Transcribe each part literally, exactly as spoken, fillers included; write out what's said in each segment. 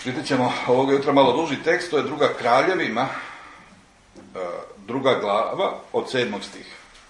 Čitat ćemo ovoga jutra malo duži tekst, to je druga Kraljevima, druga glava od sedmog stiha.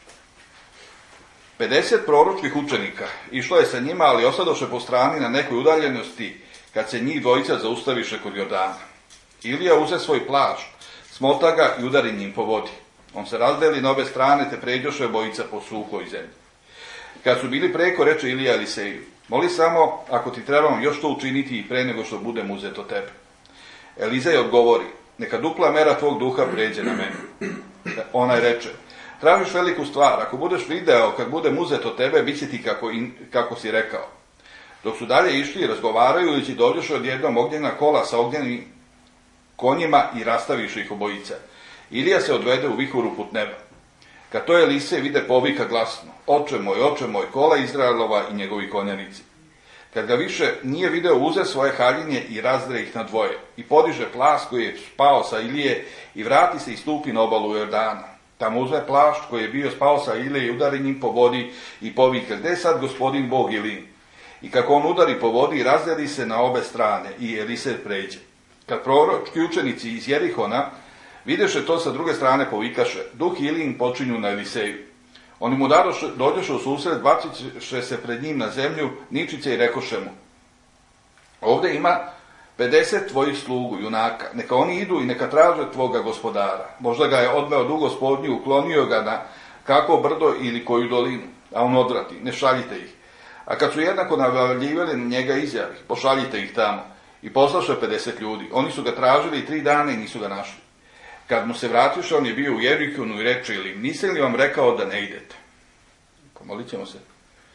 pedeset proročkih učenika išlo je sa njima, ali ostadoše po strani na nekoj udaljenosti, kad se njih dvojica zaustaviše kod Jordana. Ilija uze svoj plašt, smota ga i udari njim po vodi. On se razdeli na obe strane, te pređoše obojica po suhoj zemlji. Kad su bili preko, reče Ilija Eliseju: moli samo, ako ti trebam još to učiniti i pre nego što budem uzet od tebe. Elizej odgovori: neka dupla mera tvog duha pređe na mene. Onaj reče: tražiš veliku stvar, ako budeš video kad budem uzet od tebe, bit će ti kako, in, kako si rekao. Dok su dalje išli, razgovarajući, dođoše odjednom ognjena kola sa ognjenim konjima i rastaviše ih obojica. Ilija se odvede u vihuru put neba. Kad to Elisej vide, povika glasno: oče moj, oče moj, kola Izraelova i njegovi konjanici. Kad ga više nije video, uze svoje haljinje i razdre ih na dvoje, i podiže plas koji je spao sa Ilije i vrati se i stupi na obalu Jordana. Tamo uze plašt koji je bio spao sa Ilije i udari njim po vodi i povika: gde je sad gospodin Bog Ilin? I kako on udari po vodi, razdeli se na obe strane i Elisej pređe. Kad proročki učenici iz Jerihona videše to, sa druge strane povikaše: duh Ilijin počinju na Eliseju. Oni mu dadoše, dođoše u susret, baciše se pred njim na zemlju, ničice i rekoše mu: ovde ima pedeset tvojih slugu, junaka, neka oni idu i neka traže tvoga gospodara. Možda ga je odveo duh Gospodnji, uklonio ga na kako brdo ili koju dolinu, a on odvrati: ne šaljite ih. A kad su jednako navljivali na njega, izjavi: pošaljite ih tamo. I poslaše pedeset ljudi. Oni su ga tražili tri dana i nisu ga našli. Kad mu se vratiše, on je bio u Jerihonu i reče: ili nisam li vam rekao da ne idete? Pomolit ćemo se.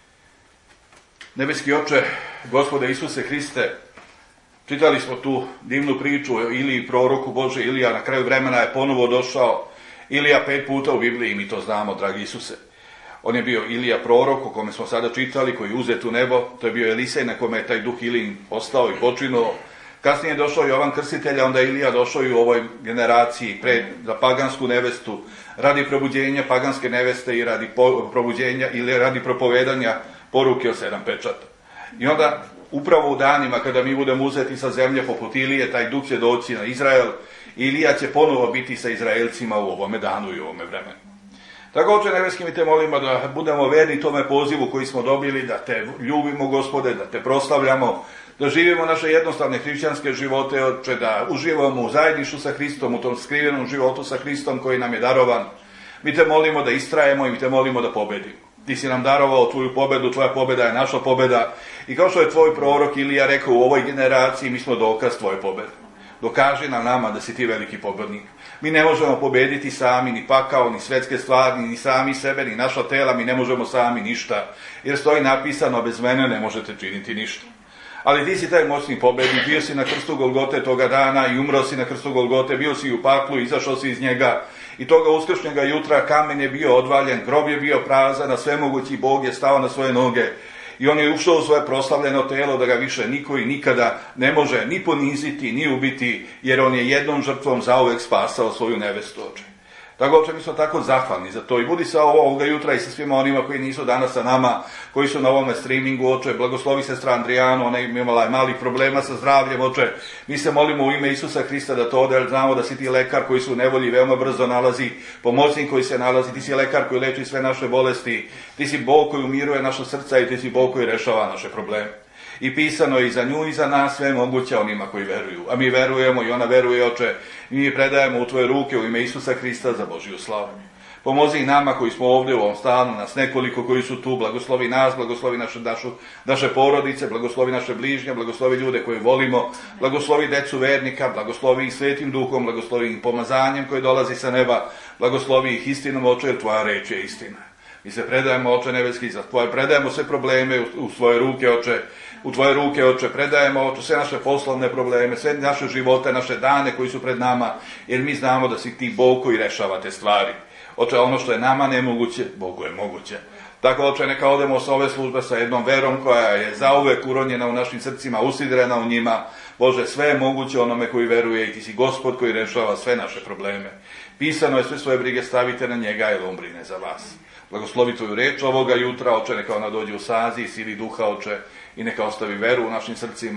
Nebeski Oče, Gospode Isuse Hriste, čitali smo tu divnu priču o Iliji, proroku Bože. Ilija na kraju vremena je ponovo došao. Ilija pet puta u Bibliji, mi to znamo, dragi Isuse. On je bio Ilija prorok, o kome smo sada čitali, koji je uzet u nebo. To je bio Elisej na kome je taj duh Ilijin ostao i počinuo. Kasnije je došao Jovan Krstitelj, onda je Ilija došao i u ovoj generaciji pred za pagansku nevestu, radi probuđenja paganske neveste i radi po, probuđenja ili radi propovedanja poruke o sedam pečata. I onda, upravo u danima kada mi budemo uzeti sa zemlje poput Ilije, taj duh će doći na Izrael. Ilija će ponovo biti sa Izraelcima u ovome danu i u ovome vremenu. Tako, Oče nebeski, mi te molimo da budemo verni tome pozivu koji smo dobili, da te ljubimo, Gospode, da te proslavljamo, da živimo naše jednostavne hrišćanske živote, Oče, da uživamo u zajedništvu sa Hristom, u tom skrivenom životu sa Hristom koji nam je darovan. Mi te molimo da istrajemo i mi te molimo da pobedimo. Ti si nam darovao tvoju pobedu, tvoja pobeda je naša pobeda. I kao što je tvoj prorok Ilija rekao, u ovoj generaciji mi smo dokaz tvoje pobede. Dokaži na nama da si ti veliki pobednik. Mi ne možemo pobediti sami ni pakao, ni svetske stvari, ni sami sebe, ni naša tela, mi ne možemo sami ništa. Jer stoji napisano: bez mene ne možete činiti ništa. Ali ti si taj moćni pobednik, bio si na krstu Golgote toga dana i umro si na krstu Golgote, bio si u paklu, izašao si iz njega i toga uskršnjega jutra kamen je bio odvaljen, grob je bio prazan, a svemogući Bog je stao na svoje noge i on je ušao u svoje proslavljeno telo da ga više niko i nikada ne može ni poniziti, ni ubiti, jer on je jednom žrtvom zauvek spasao svoju nevestu, Oče. Tako, Oče, mi smo tako zahvalni za to i budi sa ovoga jutra i sa svima onima koji nisu danas sa nama, koji su na ovome streamingu, Oče. Blagoslovi sestra Andrijanu, ona je imala malih problema sa zdravljem, Oče. Mi se molimo u ime Isusa Hrista da to ode, jer znamo da si ti lekar koji su u nevolji veoma brzo nalazi, pomoćnik koji se nalazi, ti si lekar koji leči sve naše bolesti, ti si Bog koji umiruje naša srca i ti si Bog koji rešava naše probleme. I pisano je i za nju i za nas sve moguće onima koji veruju. A mi verujemo i ona veruje, Oče. I mi predajemo u tvoje ruke u ime Isusa Hrista za Božju slavu. Pomozi i nama koji smo ovdje u ovom stanu, nas nekoliko koji su tu, blagoslovi nas, blagoslovi naše, našu, naše porodice, blagoslovi naše bližnje, blagoslovi ljude koje volimo, blagoslovi decu vernika, blagoslovi ih svetim duhom, blagoslovi ih pomazanjem koje dolazi sa neba, blagoslovi ih istinom, Oče, jer tvoja reč je istina. Mi se predajemo, Oče nebeski, za tvoje, predajemo sve probleme u, u svoje ruke, Oče, u tvoje ruke, Oče, predajemo, Oče, sve naše poslovne probleme, sve naše živote, naše dane koji su pred nama, jer mi znamo da si ti Bog koji rešava te stvari. Oče, ono što je nama nemoguće, Bogu je moguće. Tako, Oče, neka odemo s ove službe sa jednom verom koja je zauvek uronjena u našim srcima, usidrena u njima. Bože, sve je moguće onome koji veruje i ti si Gospod koji rešava sve naše probleme. Pisano je: sve svoje brige stavite na njega, jer on brine za vas. Blagoslovi tvoju reč ovoga jutra, Oče, neka ona dođe u sazi i sili duha, Oče, i neka ostavi veru u našim srcima.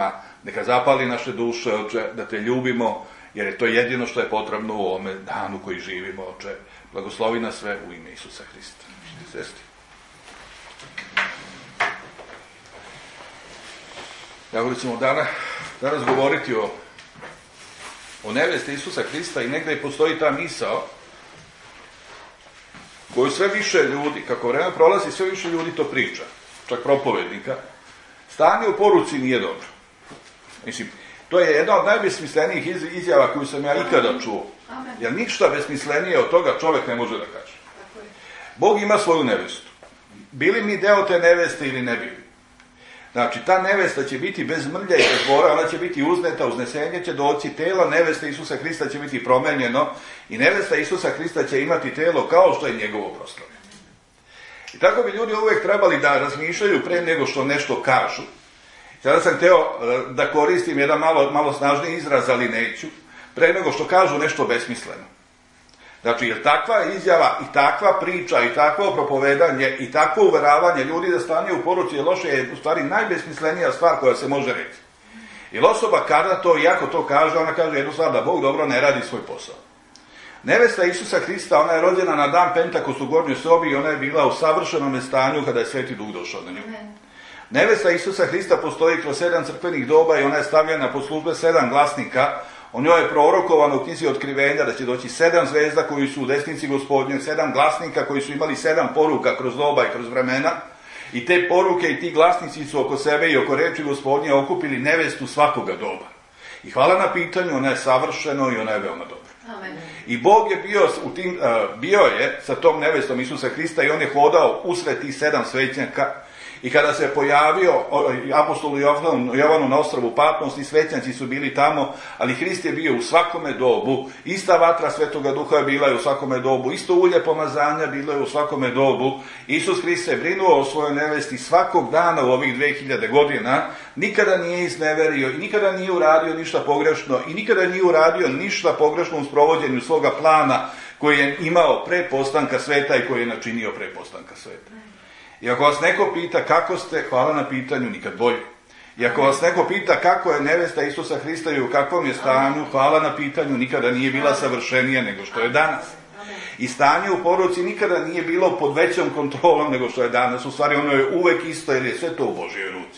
Neka zapali naše duše, Oče, da te ljubimo, jer je to jedino što je potrebno u ovome danu koji živimo, Oče. Blagoslovi nas sve u ime Isusa Hrista. Sesti. Evo ćemo danas, danas govoriti o, o nevesti Isusa Hrista i negdje postoji ta misao koju sve više ljudi, kako vreme prolazi, sve više ljudi to priča, čak propovednika. Stanje u poruci nije dobro. Mislim, to je jedna od najbesmislenijih iz, izjava koju sam ja ikada čuo. Jer ništa besmislenije od toga čovjek ne može da kaže. Bog ima svoju nevestu. Bili mi deo te neveste ili ne bili? Znači, ta nevesta će biti bez mrlja i bez bora, ona će biti uzneta, uznesenje će doći, telo neveste Isusa Hrista će biti promenjeno i nevesta Isusa Hrista će imati telo kao što je njegovo proslavljeno. I tako bi ljudi uvijek trebali da razmišljaju pre nego što nešto kažu. Sada sam hteo da koristim jedan malo, malo snažniji izraz, ali neću, pre nego što kažu nešto besmisleno. Znači, jer takva izjava i takva priča i takvo propovedanje i takvo uveravanje ljudi da stanje u poruci je loše je u stvari najbesmislenija stvar koja se može reći. Jer osoba kada to, iako to kaže, ona kaže jednu stvar, da Bog dobro ne radi svoj posao. Nevesta Isusa Hrista, ona je rođena na dan Pentakos u gornjoj sobi i ona je bila u savršenom stanju kada je Sveti Duh došao na nju. Nevesta Isusa Hrista postoji kroz sedam crkvenih doba i ona je stavljena pod službe sedam glasnika. O njoj je prorokovano u knjizi Otkrivenja da će doći sedam zvezda koji su u desnici Gospodnjoj, sedam glasnika koji su imali sedam poruka kroz doba i kroz vremena. I te poruke i ti glasnici su oko sebe i oko reči Gospodnje okupili nevestu svakoga doba. I hvala na pitanju, ona je savršeno i ona je veoma dobra. Amen. I Bog je bio, u tim, uh, bio je sa tom nevestom Isusa Hrista i on je hodao usred tih sedam svećnjaka. I kada se pojavio apostolu Jovanu, Jovanu na ostrvu Patmos, i svećnjaci su bili tamo, ali Hrist je bio u svakome dobu, ista vatra Svetoga Duha je bila i u svakome dobu, isto ulje pomazanja bilo je u svakome dobu. Isus Hrist se brinuo o svojoj nevesti svakog dana u ovih dve hiljade godina, nikada nije izneverio i nikada nije uradio ništa pogrešno i nikada nije uradio ništa pogrešno u sprovođenju svoga plana koji je imao pre postanka sveta i koji je načinio pre postanka sveta. I ako vas neko pita kako ste, hvala na pitanju, nikad bolje. I ako vas neko pita kako je nevesta Isusa Hrista i u kakvom je stanju, hvala na pitanju, nikada nije bila savršenija nego što je danas. I stanje u poruci nikada nije bilo pod većom kontrolom nego što je danas. U stvari ono je uvek isto jer je sve to u Božjoj ruci.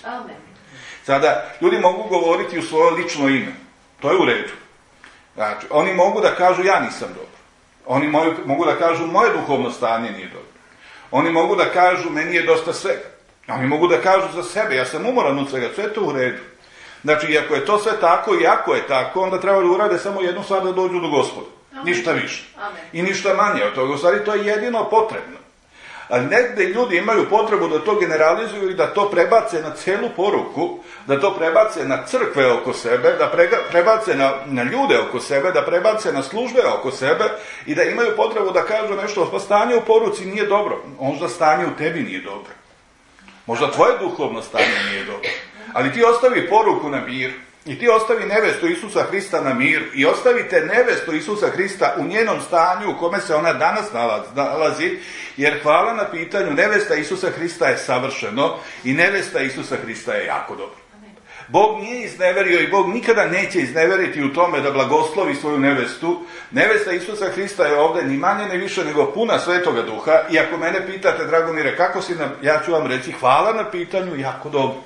Sada, ljudi mogu govoriti u svoje lično ime. To je u redu. Znači, oni mogu da kažu ja nisam dobro. Oni mogu da kažu moje duhovno stanje nije dobro. Oni mogu da kažu, meni je dosta svega. Oni mogu da kažu za sebe, ja sam umoran od svega, sve to u redu. Znači, iako je to sve tako i ako je tako, onda treba da urade samo jednu stvar da dođu do Gospoda. Amen. Ništa više. Amen. I ništa manje od toga. U stvari, to je jedino potrebno. A negde ljudi imaju potrebu da to generalizuju i da to prebace na celu poruku, da to prebace na crkve oko sebe, da prega, prebace na, na ljude oko sebe, da prebace na službe oko sebe i da imaju potrebu da kažu nešto, pa stanje u poruci nije dobro. Možda stanje u tebi nije dobro. Možda tvoje duhovno stanje nije dobro. Ali ti ostavi poruku na mir. I ti ostavi nevestu Isusa Hrista na mir i ostavite nevestu Isusa Hrista u njenom stanju u kome se ona danas nalazi, jer hvala na pitanju, nevesta Isusa Hrista je savršeno i nevesta Isusa Hrista je jako dobro. Bog nije izneverio i Bog nikada neće izneveriti u tome da blagoslovi svoju nevestu. Nevesta Isusa Hrista je ovdje ni manje ni više nego puna Svetoga Duha i ako mene pitate, Dragomire, kako si nam, ja ću vam reći hvala na pitanju, jako dobro.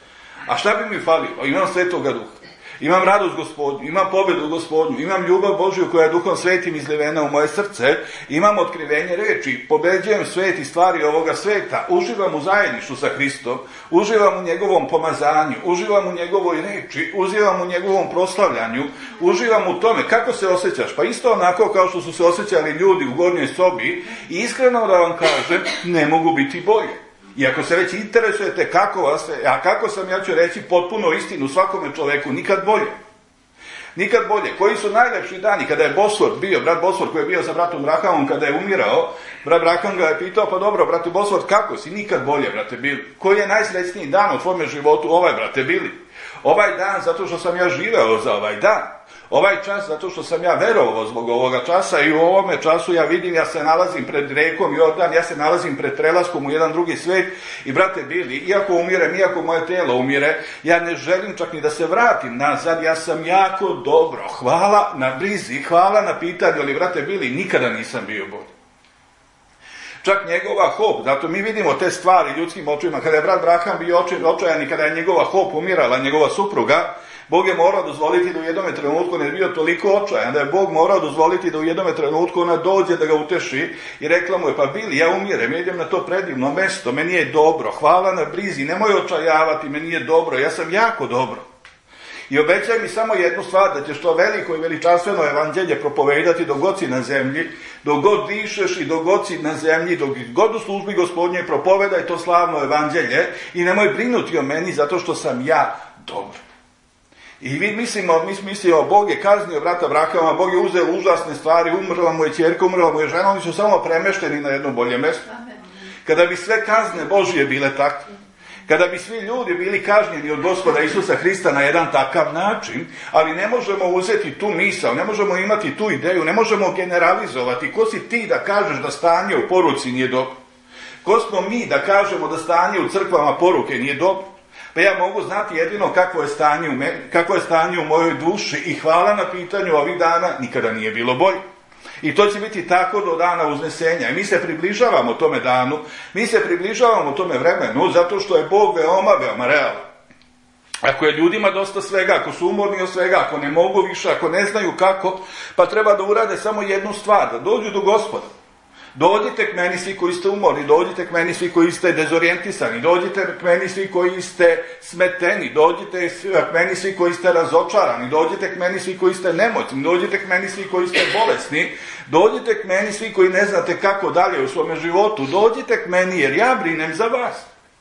A šta bi mi falilo? Imam Svetoga Duha, imam radost Gospodnju, imam pobedu Gospodnju, imam ljubav Božju koja je Duhom Svetim izlivena u moje srce, imam otkrivenje reči, pobeđujem svet i stvari ovoga sveta, uživam u zajedništvu sa Hristom, uživam u njegovom pomazanju, uživam u njegovoj reči, uživam u njegovom proslavljanju, uživam u tome. Kako se osjećaš? Pa isto onako kao što su se osjećali ljudi u gornjoj sobi i iskreno da vam kažem, ne mogu biti bolje. I ako se već interesujete kako vas, a kako sam, ja ću reći potpuno istinu svakome čoveku, nikad bolje. Nikad bolje. Koji su najlepši dani kada je Bosford bio, brat Bosford koji je bio sa bratom Brahamom kada je umirao, brat Braham ga je pitao, pa dobro, brate Bosford, kako si? Nikad bolje, brate Bili. Koji je najsrećniji dan u tvome životu? Ovaj, brate Bili. Ovaj dan zato što sam ja živeo za ovaj dan. Ovaj čas zato što sam ja verovao zbog ovoga časa i u ovome času ja vidim, ja se nalazim pred rekom Jordan, ja se nalazim pred prelaskom u jedan drugi svet i brate bili, iako umirem, iako moje telo umire, ja ne želim čak ni da se vratim nazad, ja sam jako dobro. Hvala na brizi, hvala na pitanju, ali brate bili, nikada nisam bio bolji. Čak njegova hop, zato mi vidimo te stvari ljudskim očima, kada je brat Braham bio očajan i kada je njegova hop umirala, njegova supruga, Bog je morao dozvoliti da u jednom trenutku ne bio toliko očajan, da je Bog morao dozvoliti da u jednom trenutku ona dođe da ga uteši i rekla mu je, pa Bili, ja umirem, ja idem na to predivno mesto, meni je dobro, hvala na brizi, nemoj očajavati, meni je dobro, ja sam jako dobro. I obećaj mi samo jednu stvar, da ćeš to veliko i veličanstveno evanđelje propovedati dok god si na zemlji, dok god dišeš i dok god si na zemlji, dok god u službi Gospodnje propovedaj to slavno evanđelje i nemoj brinuti o meni zato što sam ja dobro. I vi mislimo, mi mislimo, Bog je kaznio brata Brahama, Bog je uzeo užasne stvari, umrla mu je ćerka, umrla mu je žena, oni su samo premešteni na jedno bolje mjesto. Kada bi sve kazne Božije bile takve, kada bi svi ljudi bili kažnjeni od Gospoda Isusa Hrista na jedan takav način, ali ne možemo uzeti tu misao, ne možemo imati tu ideju, ne možemo generalizovati. Ko si ti da kažeš da stanje u poruci nije dobro? Ko smo mi da kažemo da stanje u crkvama poruke nije dobro? Pa ja mogu znati jedino kakvo je stanje u meni, kakvo je stanje u mojoj duši i hvala na pitanju ovih dana, nikada nije bilo bolje. I to će biti tako do dana uznesenja. I mi se približavamo tome danu, mi se približavamo tome vremenu, zato što je Bog veoma, veoma realan. Ako je ljudima dosta svega, ako su umorni od svega, ako ne mogu više, ako ne znaju kako, pa treba da urade samo jednu stvar, da dođu do Gospoda. Dođite k meni svi koji ste umorni, dođite k meni svi koji ste dezorijentisani, dođite k meni svi koji ste smeteni, dođite k meni svi koji ste razočarani, dođite k meni svi koji ste nemoćni, dođite k meni svi koji ste bolesni, dođite k meni svi koji ne znate kako dalje u svome životu, dođite k meni jer ja brinem za vas.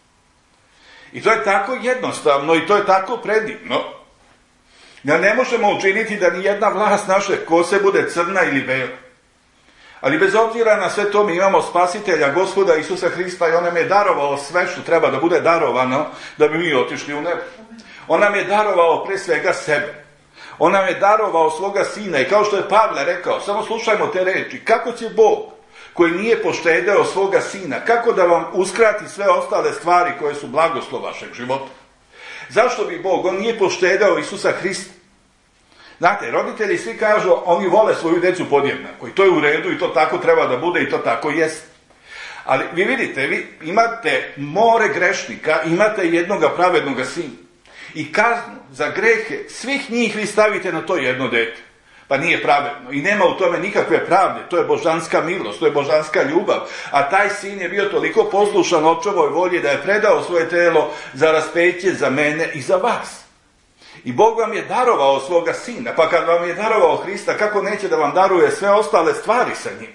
I to je tako jednostavno i to je tako predivno, da ne možemo učiniti da ni jedna vlast naše kose bude crna ili bela. Ali bez obzira na sve to mi imamo spasitelja, Gospoda Isusa Hrista i on nam je darovao sve što treba da bude darovano da bi mi otišli u nebo. On nam je darovao pre svega sebe. On nam je darovao svoga sina i kao što je Pavle rekao, samo slušajmo te reči, kako će Bog koji nije poštedeo svoga sina, kako da vam uskrati sve ostale stvari koje su blagoslov vašeg života? Zašto bi Bog, on nije poštedeo Isusa Hrista? Znate, roditelji svi kažu, oni vole svoju decu podjednako i to je u redu i to tako treba da bude i to tako jest. Ali vi vidite, vi imate more grešnika, imate jednoga pravednoga sina i kaznu za grehe svih njih vi stavite na to jedno dete. Pa nije pravedno i nema u tome nikakve pravde, to je božanska milost, to je božanska ljubav, a taj sin je bio toliko poslušan očevoj volji da je predao svoje telo za raspeće za mene i za vas. I Bog vam je darovao svoga sina, pa kad vam je darovao Hrista, kako neće da vam daruje sve ostale stvari sa njim?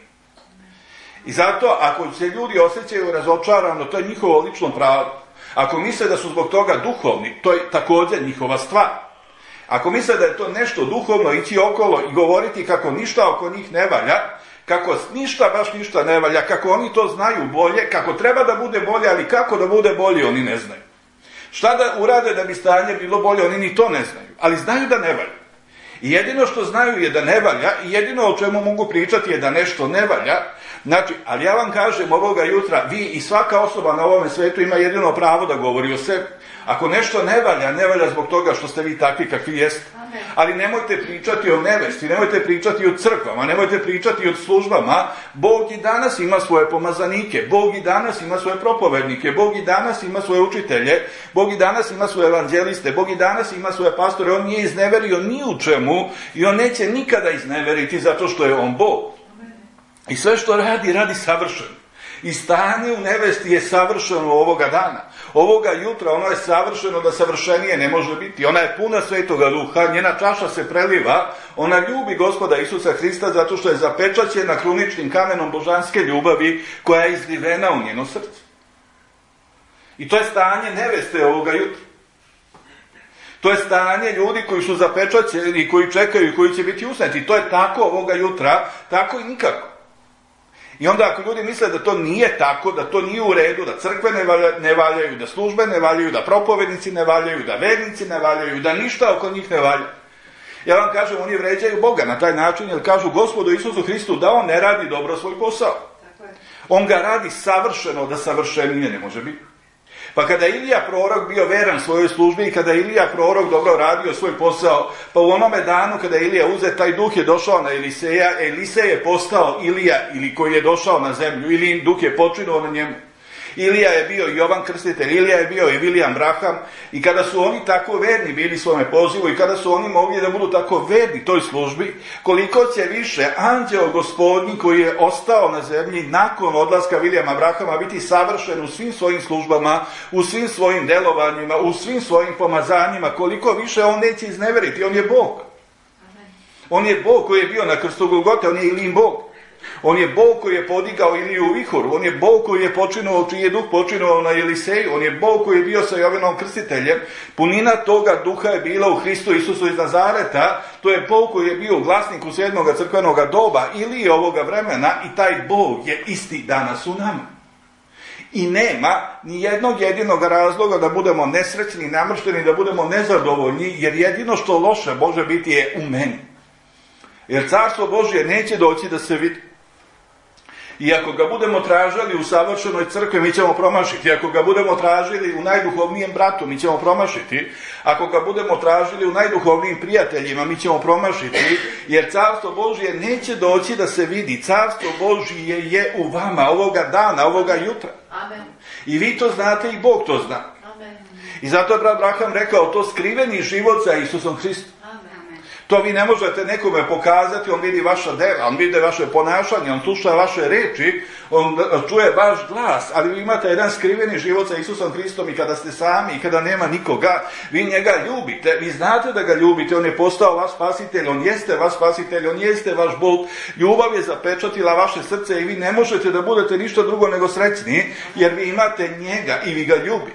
I zato, ako se ljudi osjećaju razočarano, to je njihovo lično pravo. Ako misle da su zbog toga duhovni, to je također njihova stvar. Ako misle da je to nešto duhovno, ići okolo i govoriti kako ništa oko njih ne valja, kako ništa, baš ništa ne valja, kako oni to znaju bolje, kako treba da bude bolje, ali kako da bude bolje, oni ne znaju. Šta da urade da bi stanje bilo bolje, oni ni to ne znaju, ali znaju da ne valja. I jedino što znaju je da ne valja i jedino o čemu mogu pričati je da nešto ne valja. Znači, ali ja vam kažem ovoga jutra, vi i svaka osoba na ovome svetu ima jedino pravo da govori o sebi. Ako nešto ne valja, ne valja zbog toga što ste vi takvi kakvi jeste. Ali nemojte pričati o nevesti, nemojte pričati o crkvama, nemojte pričati o službama. Bog i danas ima svoje pomazanike, Bog i danas ima svoje propovednike, Bog i danas ima svoje učitelje, Bog i danas ima svoje evanđeliste, Bog i danas ima svoje pastore. On nije izneverio ni u čemu i on neće nikada izneveriti zato što je on Bog. I sve što radi, radi savršeno. I stanje u nevesti je savršeno ovoga dana. Ovoga jutra ono je savršeno da savršenije ne može biti. Ona je puna Svetoga Duha, njena čaša se preliva, ona ljubi Gospoda Isusa Hrista zato što je zapečaćena kruničnim kamenom božanske ljubavi koja je izlivena u njeno srce. I to je stanje neveste ovoga jutra. To je stanje ljudi koji su zapečaćeni i koji čekaju i koji će biti usneti. To je tako ovoga jutra, tako i nikako. I onda ako ljudi misle da to nije tako, da to nije u redu, da crkve ne valjaju, ne valjaju, da službe ne valjaju, da propovednici ne valjaju, da vernici ne valjaju, da ništa oko njih ne valja. Ja vam kažem, oni vređaju Boga na taj način, jer kažu Gospodu Isusu Hristu da on ne radi dobro svoj posao. On ga radi savršeno, da savršenije ne može biti. Pa kada je Ilija prorok bio veran svojoj službi i kada je Ilija prorok dobro radio svoj posao, pa u onome danu kada je Ilija uzet, taj duh je došao na Eliseja, Elisej je postao Ilija, ili koji je došao na zemlju, ili duh je počinuo na njemu. Ilija je bio Jovan Krstitelj, Ilija je bio i Viljan Braham, i kada su oni tako verni bili svome pozivu i kada su oni mogli da budu tako verni toj službi, koliko će više anđeo Gospodnji koji je ostao na zemlji nakon odlaska Vilijama Brahama biti savršen u svim svojim službama, u svim svojim delovanjima, u svim svojim pomazanjima, koliko više on neće izneveriti. On je Bog. On je Bog koji je bio na krstu Golgote, on je Ilijin Bog. On je Bog koji je podigao Iliju u vihoru, on je Bog koji je počinuo, čiji je duh počinuo na Eliseju, on je Bog koji je bio sa Jovanom Krstiteljem, punina toga duha je bila u Hristu Isusu iz Nazareta, to je Bog koji je bio glasnik u sedmoga crkvenoga doba ili ovoga vremena, i taj Bog je isti danas u nama. I nema ni jednog jedinog razloga da budemo nesrećni, namršteni, da budemo nezadovoljni, jer jedino što loše može biti je u meni. Jer carstvo Božje neće doći da se vidi. I ako ga budemo tražili u savršenoj crkvi, mi ćemo promašiti. Ako ga budemo tražili u najduhovnijem bratu, mi ćemo promašiti. Ako ga budemo tražili u najduhovnijim prijateljima, mi ćemo promašiti. Jer carstvo Božje neće doći da se vidi. Carstvo Božje je u vama ovoga dana, ovoga jutra. Amen. I vi to znate i Bog to zna. Amen. I zato je brat Braham rekao, to skriveni život sa Isusom Hristom. To vi ne možete nekome pokazati, on vidi vaša dela, on vidi vaše ponašanje, on sluša vaše reči, on čuje vaš glas, ali vi imate jedan skriveni život sa Isusom Hristom i kada ste sami i kada nema nikoga, vi njega ljubite, vi znate da ga ljubite, on je postao vaš spasitelj, on jeste vaš spasitelj, on jeste vaš Bog, ljubav je zapečatila vaše srce i vi ne možete da budete ništa drugo nego srećni, jer vi imate njega i vi ga ljubite.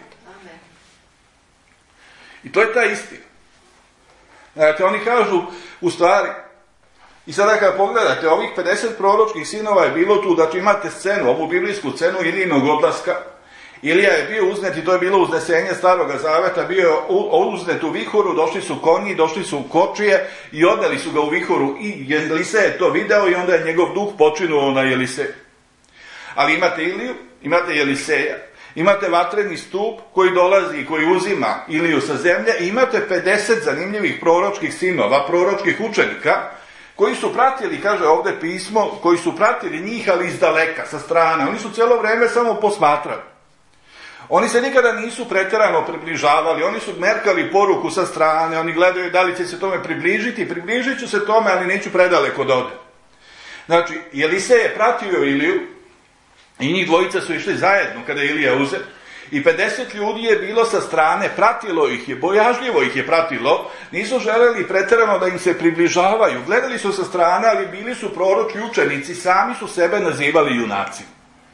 I to je ta istina. Znate, oni kažu, u stvari, i sada kada pogledate, ovih pedeset proročkih sinova je bilo tu, znači imate scenu, ovu biblijsku scenu Ilijinog odlaska. Ilija je bio uznet i to je bilo uznesenje Staroga Zaveta, bio je uznet u vihoru, došli su konji, došli su kočije i odneli su ga u vihoru i Elisej je to video i onda je njegov duh počinuo na Eliseju. Ali imate Iliju, imate Eliseja, imate vatreni stup koji dolazi i koji uzima Iliju sa zemlje i imate pedeset zanimljivih proročkih sinova, proročkih učenika, koji su pratili, kaže ovdje pismo, koji su pratili njih, ali iz daleka, sa strane. Oni su cijelo vrijeme samo posmatrali. Oni se nikada nisu pretjerano približavali, oni su merkali poruku sa strane, oni gledaju da li će se tome približiti, približit ću se tome, ali neću predaleko da ode. Znači, Elisej je pratio Iliju, i njih dvojica su išli zajedno kada je Ilija uzet. I pedeset ljudi je bilo sa strane, pratilo ih je, bojažljivo ih je pratilo, nisu želeli pretjerano da im se približavaju. Gledali su sa strane, ali bili su proročki učenici, sami su sebe nazivali junacima.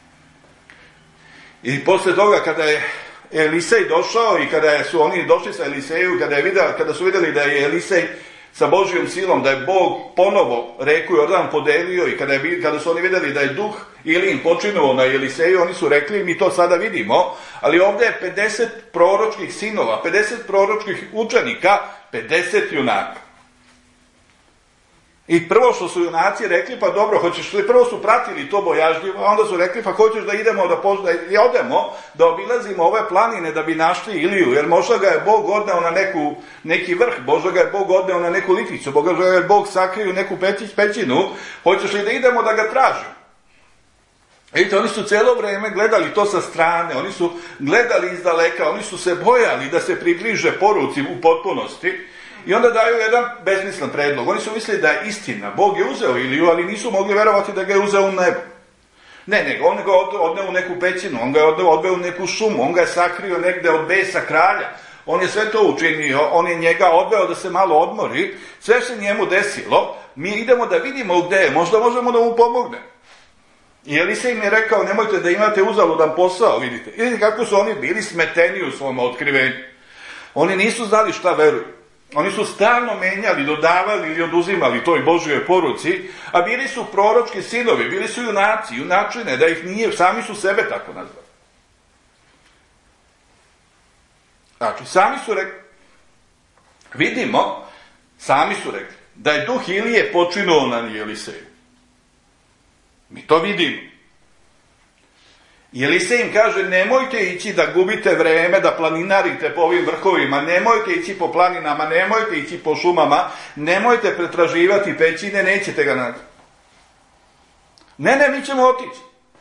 I posle toga kada je Elisej došao i kada su oni došli sa Eliseju, kada, je vidjeli, kada su vidjeli da je Elisej sa Božjom silom, da je Bog ponovo reku Jordan podelio i kada, je, kada su oni vidjeli da je duh Ilijin počinuo na Eliseju, oni su rekli, mi to sada vidimo, ali ovdje je pedeset proročkih sinova, pedeset proročkih učenika, pedeset junaka. I prvo što su junaci rekli, pa dobro, hoćeš li, prvo su pratili to bojažljivo, a onda su rekli, pa hoćeš da idemo, da, pož... da odemo, da obilazimo ove planine da bi našli Iliju, jer možda ga je Bog odneo na neku, neki vrh, možda ga je Bog odneo na neku liticu, možda ga je Bog sakrio u neku pećić, pećinu, hoćeš li da idemo da ga tražimo? Vidite, oni su cijelo vrijeme gledali to sa strane, oni su gledali iz daleka, oni su se bojali da se približe poruci u potpunosti. I onda daju jedan besmislen predlog. Oni su mislili da je istina. Bog je uzeo Iliju, ali nisu mogli verovati da ga je uzeo u nebo. Ne, nego on ga odneo u neku pećinu, on ga je odveo u neku šumu, on ga je sakrio negde od besa kralja. On je sve to učinio, on je njega odveo da se malo odmori, sve se njemu desilo, mi idemo da vidimo gde je, možda možemo da mu pomogne. I Elisej im je rekao, nemojte da imate uzaludan posao, vidite. Vidite kako su oni bili smeteni u svom otkrivenju. Oni nisu znali šta veruju. Oni su stalno menjali, dodavali ili oduzimali toj Božjoj poruci, a bili su proročki sinovi, bili su junaci, junačine, da ih nije, sami su sebe tako nazvali. Znači, sami su rekli, vidimo, sami su rekli, da je duh Ilije počinuo na Eliseju. Mi to vidimo. I Elisej im kaže, nemojte ići da gubite vreme, da planinarite po ovim vrhovima, nemojte ići po planinama, nemojte ići po šumama, nemojte pretraživati pećine, nećete ga naći. Ne, ne, mi ćemo otići.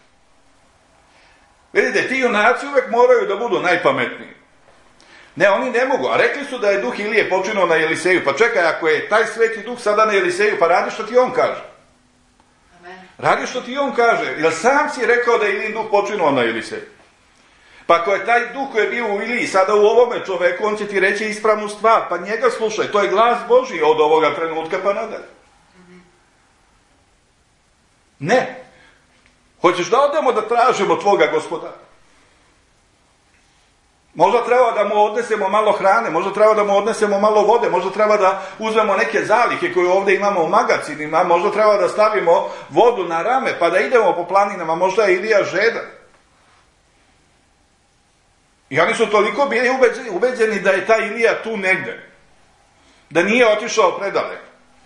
Vidite, ti junaci uvek moraju da budu najpametniji. Ne, oni ne mogu, a rekli su da je duh Ilije počinuo na Eliseju, pa čekaj, ako je taj sveti duh sada na Eliseju, pa radi što ti on kaže. Radi što ti on kaže, jer sam si rekao da je Ilijin duh počinuo na Eliseju. Pa ako je taj duh koji je bio u Iliji sada u ovome čoveku, on će ti reći ispravnu stvar, pa njega slušaj, to je glas Božji od ovoga trenutka pa nadalje. Ne. Hoćeš da odemo da tražimo tvoga Gospodara? Možda treba da mu odnesemo malo hrane, možda treba da mu odnesemo malo vode, možda treba da uzmemo neke zalihe koje ovdje imamo u magacinima, možda treba da stavimo vodu na rame pa da idemo po planinama, možda je Ilija žedan. I oni su toliko bili ubeđeni, ubeđeni da je taj Ilija tu negde, da nije otišao predaleko.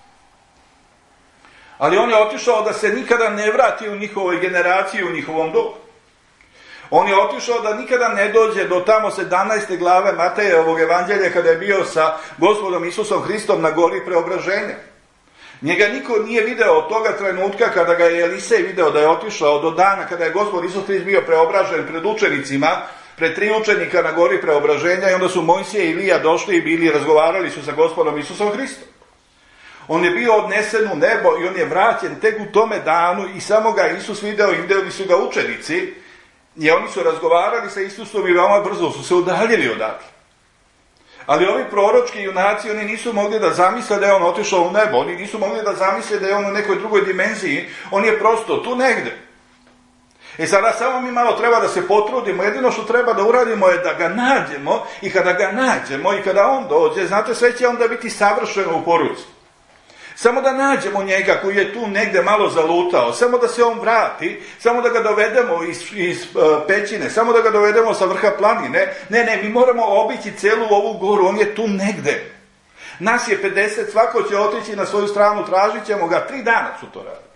Ali on je otišao da se nikada ne vrati u njihovoj generaciji, u njihovom dobu. On je otišao da nikada ne dođe do tamo sedamnaeste glave Matejevog evanđelja kada je bio sa Gospodom Isusom Hristom na gori preobraženja. Njega niko nije video od toga trenutka kada ga je Elisej video da je otišao do dana kada je Gospod Isus Hrist bio preobražen pred učenicima, pred tri učenika na gori preobraženja i onda su Mojsije i Ilija došli i bili razgovarali su sa Gospodom Isusom Hristom. On je bio odnesen u nebo i on je vraćen tek u tome danu i samo ga Isus video i vidjeli su ga učenici. I oni su razgovarali sa Isusom i veoma brzo su se udaljili odatle. Ali ovi proročki junaci, oni nisu mogli da zamisle da je on otišao u nebo, oni nisu mogli da zamisle da je on u nekoj drugoj dimenziji, on je prosto tu negde. I sada samo mi malo treba da se potrudimo, jedino što treba da uradimo je da ga nađemo i kada ga nađemo i kada on dođe, znate, sve će onda biti savršeno u poruci. Samo da nađemo njega koji je tu negde malo zalutao, samo da se on vrati, samo da ga dovedemo iz, iz uh, pećine, samo da ga dovedemo sa vrha planine. Ne, ne, mi moramo obići celu ovu goru, on je tu negde. Nas je pedeset, svako će otići na svoju stranu, tražit ćemo ga, tri dana su to radili.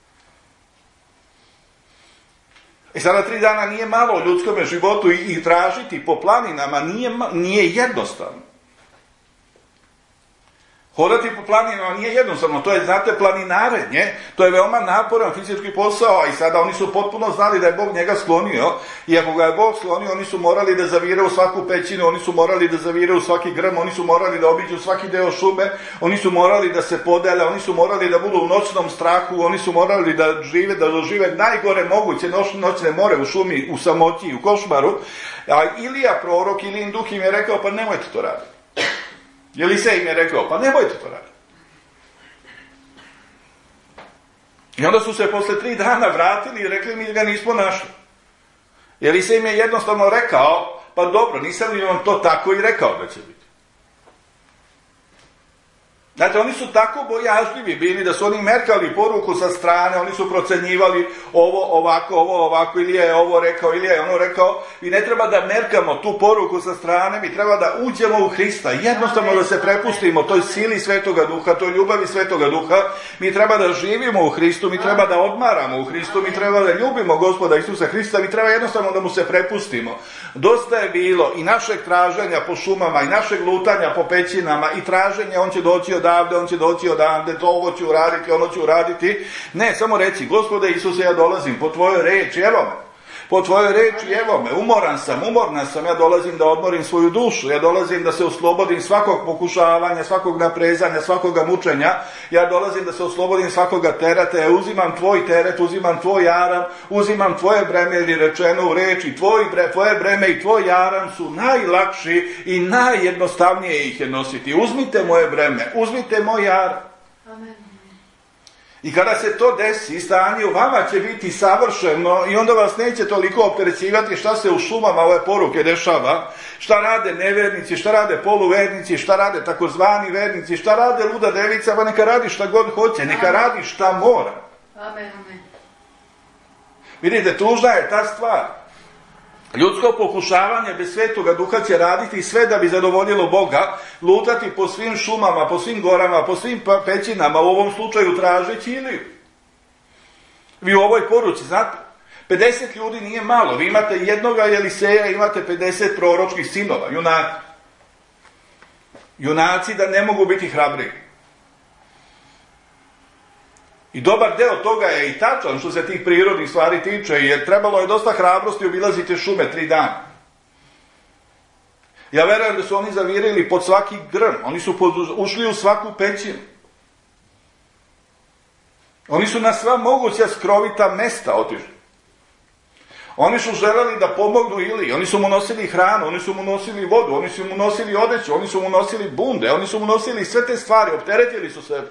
I sada tri dana nije malo u ljudskome životu i, i tražiti po planinama nije, nije jednostavno. Hodati po planinama nije jednostavno, to je, znate, planinarenje, to je veoma naporan fizički posao, a i sada oni su potpuno znali da je Bog njega sklonio, i ako ga je Bog sklonio, oni su morali da zavire u svaku pećinu, oni su morali da zavire u svaki grm, oni su morali da obiđu svaki deo šume, oni su morali da se podele, oni su morali da budu u noćnom strahu, oni su morali da žive, da dožive najgore moguće noć, noćne more u šumi, u samoći, u košmaru, a Ilija prorok, Ilijin duh im je rekao, pa nemojte to raditi. Elisej im je rekao, pa nemojte to raditi. I onda su se posle tri dana vratili i rekli, mi ga nismo našli. Elisej im je jednostavno rekao, pa dobro, nisam li vam to tako i rekao da će biti. Znate, oni su tako bojažljivi bili da su oni merkali poruku sa strane, oni su procenjivali ovo ovako, ovo ovako, ili je ovo rekao, ili je ono rekao. I ne treba da merkamo tu poruku sa strane, mi treba da uđemo u Hrista, jednostavno da se prepustimo toj sili Svetoga Duha, toj ljubavi Svetoga Duha. Mi treba da živimo u Hristu, mi treba da odmaramo u Hristu, mi treba da ljubimo Gospoda Isusa Hrista, mi treba jednostavno da mu se prepustimo. Dosta je bilo i našeg traženja po šumama, i našeg lutanja po pećinama, i traženja, on će doći odavde, on će doći odavde, to ovo ću uraditi, ono ću uraditi. Ne, samo reci, Gospode Isuse, ja dolazim po tvojoj reči, evo me. Po tvojoj reči, evo me, umoran sam, umorna sam, ja dolazim da odmorim svoju dušu, ja dolazim da se oslobodim svakog pokušavanja, svakog naprezanja, svakoga mučenja, ja dolazim da se oslobodim svakoga tereta, ja uzimam tvoj teret, uzimam tvoj jaram, uzimam tvoje breme, ili rečeno u reči, tvoj bre, tvoje breme i tvoj jaram su najlakši i najjednostavnije ih je nositi. Uzmite moje breme, uzmite moj jaram. Amen. I kada se to desi, stanje u vama će biti savršeno i onda vas neće toliko opterećivati šta se u šumama ove poruke dešava, šta rade nevernici, šta rade poluvernici, šta rade takozvani vernici, šta rade luda devica, pa neka radi šta god hoće, neka radi šta mora. Amen, amen. Vidite, tužna je ta stvar. Ljudsko pokušavanje bez Svetoga Duha će raditi sve da bi zadovoljilo Boga, lutati po svim šumama, po svim gorama, po svim pećinama, u ovom slučaju tražeći Iliju. Vi u ovoj poruci, znate, pedeset ljudi nije malo, vi imate jednoga Eliseja, imate pedeset proročkih sinova, junaci. Junaci da ne mogu biti hrabri. I dobar deo toga je i tačan što se tih prirodnih stvari tiče, jer trebalo je dosta hrabrosti obilaziti šume tri dana. Ja verujem da su oni zavirili pod svaki grm, oni su pod, ušli u svaku pećinu. Oni su na sva moguća skrovita mesta otišli. Oni su želeli da pomognu Iliji, oni su mu nosili hranu, oni su mu nosili vodu, oni su mu nosili odeću, oni su mu nosili bunde, oni su mu nosili sve te stvari, opteretili su sebe.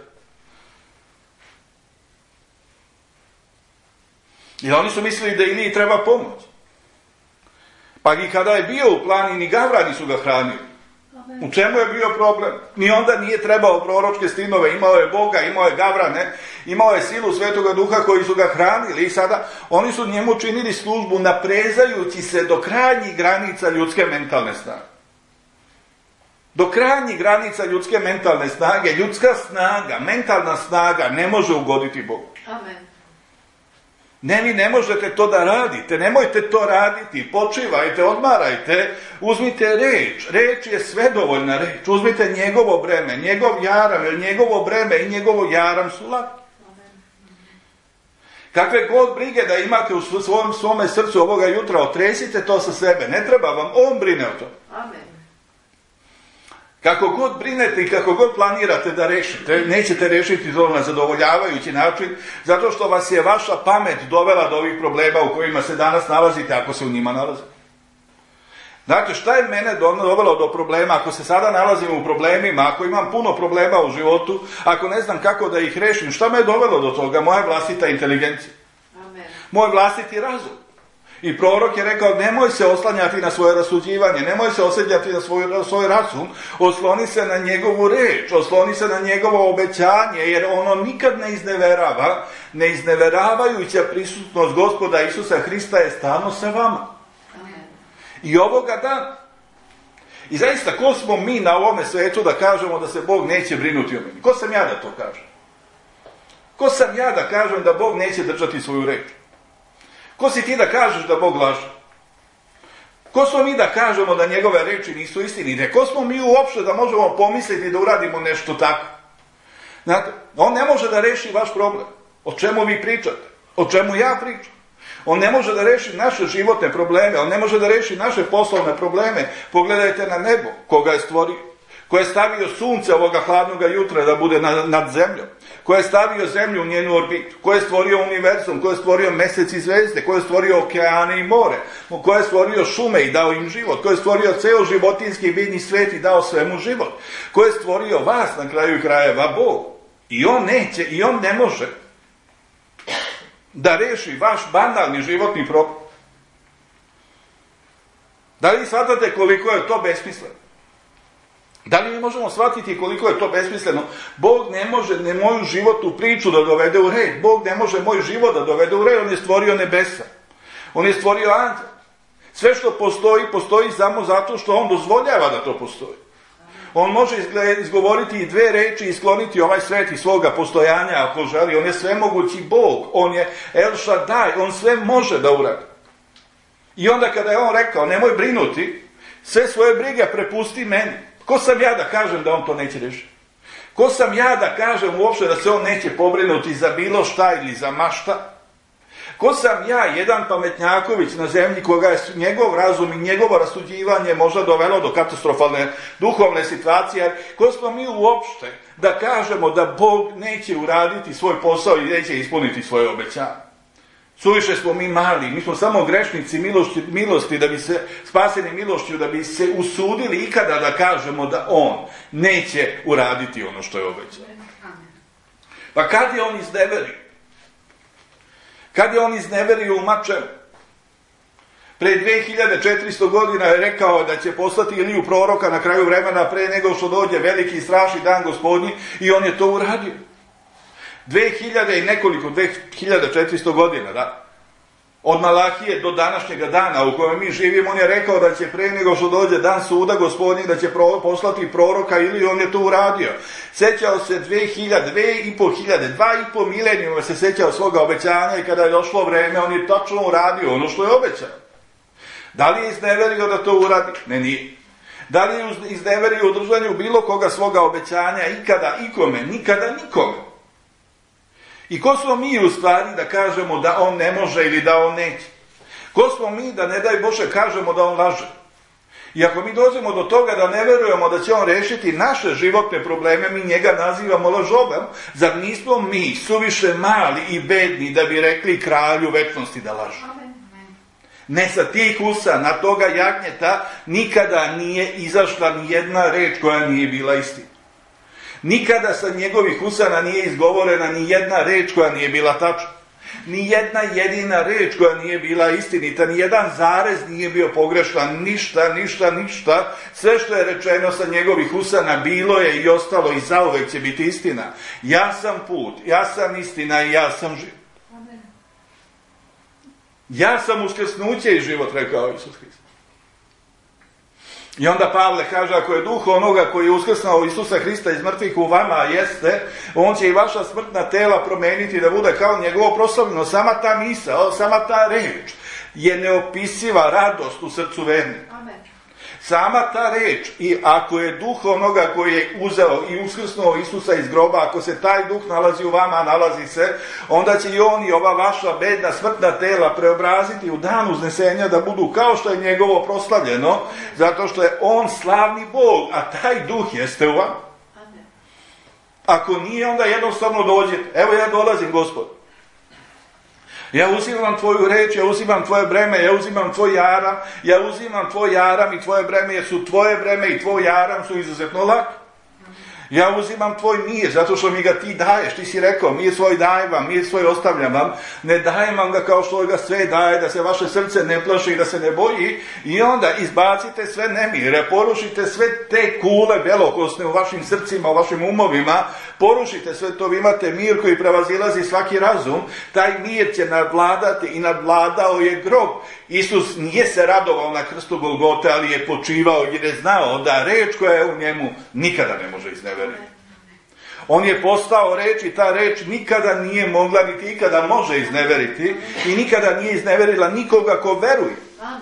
I oni su mislili da Iliji treba pomoć. Pa i kada je bio u planini, gavrani su ga hranili. U čemu je bio problem? Ni onda nije trebao proročke stinove, imao je Boga, imao je gavrane, imao je silu Svetoga Duha koji su ga hranili i sada oni su njemu činili službu naprezajući se do krajnjih granica ljudske mentalne snage. Do krajnjih granica ljudske mentalne snage, ljudska snaga, mentalna snaga ne može ugoditi Bogu. Amen. Ne, vi ne možete to da radite, nemojte to raditi, počivajte, odmarajte, uzmite reč, reč je sve dovoljna reč, uzmite njegovo breme, njegov jaram, jer njegovo breme i njegovo jaram su laki. Kakve god brige da imate u svom svome srcu ovoga jutra, otresite to sa sebe, ne treba vam, on brine o to. Amen. Kako god brinete i kako god planirate da rešite, nećete rešiti to na zadovoljavajući način, zato što vas je vaša pamet dovela do ovih problema u kojima se danas nalazite, ako se u njima nalazite. Dakle, šta je mene dovelo do problema, ako se sada nalazim u problemima, ako imam puno problema u životu, ako ne znam kako da ih rešim, šta me je dovelo do toga? Moja vlastita inteligencija. Amen. Moj vlastiti razum. I prorok je rekao, nemoj se oslanjati na svoje rasuđivanje, nemoj se oslanjati na svoj, svoj razum, osloni se na njegovu reč, osloni se na njegovo obećanje, jer ono nikad ne izneverava, ne izneveravajuća prisutnost Gospoda Isusa Hrista je stalno sa vama. Amen. I ovoga dana. I zaista, ko smo mi na ovome svetu da kažemo da se Bog neće brinuti o meni? Ko sam ja da to kažem? Ko sam ja da kažem da Bog neće držati svoju reč? Ko si ti da kažeš da Bog laže? Ko smo mi da kažemo da njegove reči nisu istinite? Ko smo mi uopšte da možemo pomisliti da uradimo nešto tako? Znate, on ne može da reši vaš problem. O čemu vi pričate? O čemu ja pričam? On ne može da reši naše životne probleme, on ne može da reši naše poslovne probleme. Pogledajte na nebo, koga je stvorio, ko je stavio sunce ovoga hladnoga jutra da bude nad, nad zemljom, ko je stavio zemlju u njenu orbitu, ko je stvorio univerzum, ko je stvorio mesec i zvezde, ko je stvorio okeane i more, ko je stvorio šume i dao im život, ko je stvorio ceo životinjski i biljni svet i dao svemu život, ko je stvorio vas na kraju krajeva, Bog. I on neće, i on ne može da reši vaš banalni životni problem. Da li shvatate koliko je to besmisleno? Da li mi možemo shvatiti koliko je to besmisleno? Bog ne može ne moju životnu priču da dovede u red. Bog ne može moj život da dovede u red. On je stvorio nebesa. On je stvorio anđela. Sve što postoji, postoji samo zato što on dozvoljava da to postoji. On može izgovoriti i dve reči i skloniti ovaj svet iz svoga postojanja ako želi. On je svemogući Bog. On je El Shaddai. On sve može da uradi. I onda kada je on rekao, nemoj brinuti, sve svoje brige prepusti meni. Ko sam ja da kažem da on to neće rešiti? Ko sam ja da kažem uopšte da se on neće pobrinuti za bilo šta ili za mašta? Ko sam ja, jedan pametnjaković na zemlji koga je njegov razum i njegovo rasuđivanje možda dovelo do katastrofalne duhovne situacije? Ko smo mi uopšte da kažemo da Bog neće uraditi svoj posao i neće ispuniti svoje obećanje? Suviše smo mi mali, mi smo samo grešnici milosti, milosti da bi se, spaseni milošću, da bi se usudili ikada da kažemo da on neće uraditi ono što je obećao. Pa kad je on izneverio? Kad je on izneverio u mačem? Pre dve hiljade četiristo godina je rekao da će poslati Iliju proroka na kraju vremena pre nego što dođe veliki i strašni dan Gospodnji i on je to uradio. dve hiljade i nekoliko, dve hiljade četiristo godina, da. Od Malahije do današnjega dana u kojem mi živimo, on je rekao da će pre nego što dođe dan suda Gospodnjeg, da će poslati proroka Iliju, on je to uradio. Sećao se dve hiljade, dve i po hiljade, dva i po milenijuma se sećao svoga obećanja i kada je došlo vreme, on je tačno uradio ono što je obećao. Da li je izneverio da to uradi? Ne, nije. Da li je izneverio u držanju bilo koga svoga obećanja ikada, ikome, nikada, nikome? I ko smo mi u stvari da kažemo da on ne može ili da on neće? Ko smo mi da ne daj Bože kažemo da on laže? I ako mi dođemo do toga da ne verujemo da će on rešiti naše životne probleme, mi njega nazivamo lažobom, zar nismo mi suviše mali i bedni da bi rekli kralju večnosti da laže? Ne, sa tih usa, na toga jagnjeta, nikada nije izašla ni jedna reč koja nije bila istina. Nikada sa njegovih usana nije izgovorena ni jedna reč koja nije bila tačna. Ni jedna jedina reč koja nije bila istinita, ni jedan zarez nije bio pogrešan, ništa, ništa, ništa. Sve što je rečeno sa njegovih usana bilo je i ostalo i zauvek će biti istina. Ja sam put, ja sam istina i ja sam život. Ja sam uskrsnuće i život, rekao Isus Hrist. I onda Pavle kaže, ako je duh onoga koji je uskrsnao Isusa Hrista iz mrtvih u vama, a jeste, on će i vaša smrtna tela promeniti da bude kao njegovo proslavljeno. Sama ta misao, sama ta reč je neopisiva radost u srcu vernika. Sama ta reč, i ako je duh onoga koji je uzeo i uskrsnuo Isusa iz groba, ako se taj duh nalazi u vama, a nalazi se, onda će i on i ova vaša bedna smrtna tela preobraziti u dan uznesenja da budu kao što je njegovo proslavljeno, zato što je on slavni Bog, a taj duh jeste u vama. Ako nije, onda jednostavno dođete. Evo ja dolazim, Gospod. Ja uzimam tvoju reč, ja uzimam tvoje breme, ja uzimam tvoj jaram, ja uzimam tvoj jaram i tvoje breme, jer su tvoje breme i tvoj jaram su izuzetno laki. Ja uzimam tvoj mir, zato što mi ga ti daješ, ti si rekao, mir svoj dajem vam, mir svoj ostavljam vam, ne dajem vam ga kao što ga sve daje, da se vaše srce ne plaši i da se ne boji, i onda izbacite sve nemire, porušite sve te kule belokosne u vašim srcima, u vašim umovima, porušite sve to, vi imate mir koji prevazilazi svaki razum, taj mir će nadvladati i nadvladao je grob. Isus nije se radovao na krstu Golgote, ali je počivao jer je znao da reč koja je u njemu nikada ne može izneveriti. On je postao reč i ta reč nikada nije mogla niti ikada može izneveriti i nikada nije izneverila nikoga ko veruje.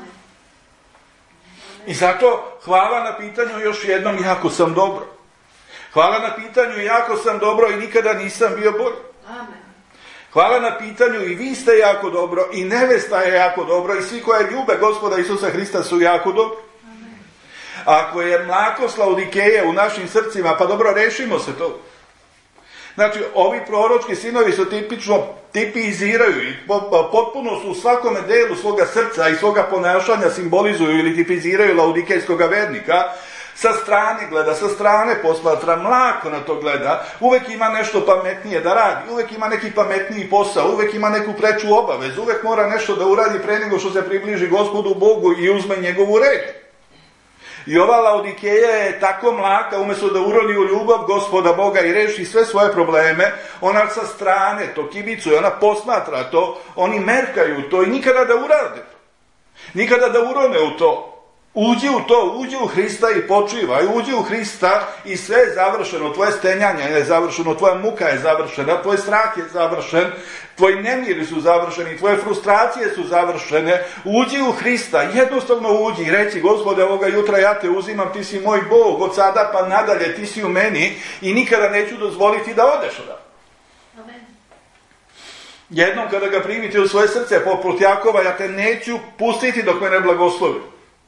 I zato hvala na pitanju još jednom, jako sam dobro. Hvala na pitanju, jako sam dobro i nikada nisam bio bolji. Hvala na pitanju, i vi ste jako dobro, i nevesta je jako dobro, i svi koje ljube Gospoda Isusa Hrista su jako dobro. Ako je mlakost Laodikeje u našim srcima, pa dobro, rešimo se to. Znači, ovi proročki sinovi su tipično, tipiziraju i potpuno su u svakome delu svoga srca i svoga ponašanja simbolizuju ili tipiziraju laodikejskoga vernika. Sa strane gleda, sa strane posmatra, mlako na to gleda, uvek ima nešto pametnije da radi, uvek ima neki pametniji posao, uvek ima neku preču obavezu, uvek mora nešto da uradi pre nego što se približi Gospodu Bogu i uzme njegovu reč. I ova Laodikeja je tako mlaka, umjesto da uroni u ljubav Gospoda Boga i reši sve svoje probleme, ona sa strane to kibicuje, ona posmatra to, oni merkaju to i nikada da urade to. Nikada da urone u to. Uđi u to, uđi u Hrista i počivaj, uđi u Hrista i sve je završeno, tvoje stenjanje je završeno, tvoja muka je završena, tvoj strah je završen, tvoji nemiri su završeni, tvoje frustracije su završene, uđi u Hrista, jednostavno uđi i reci, Gospode, ovoga jutra ja te uzimam, ti si moj Bog, od sada pa nadalje, ti si u meni i nikada neću dozvoliti da odeš odavde. Jednom kada ga primite u svoje srce poput Jakova, ja te neću pustiti dok me ne blagoslovi.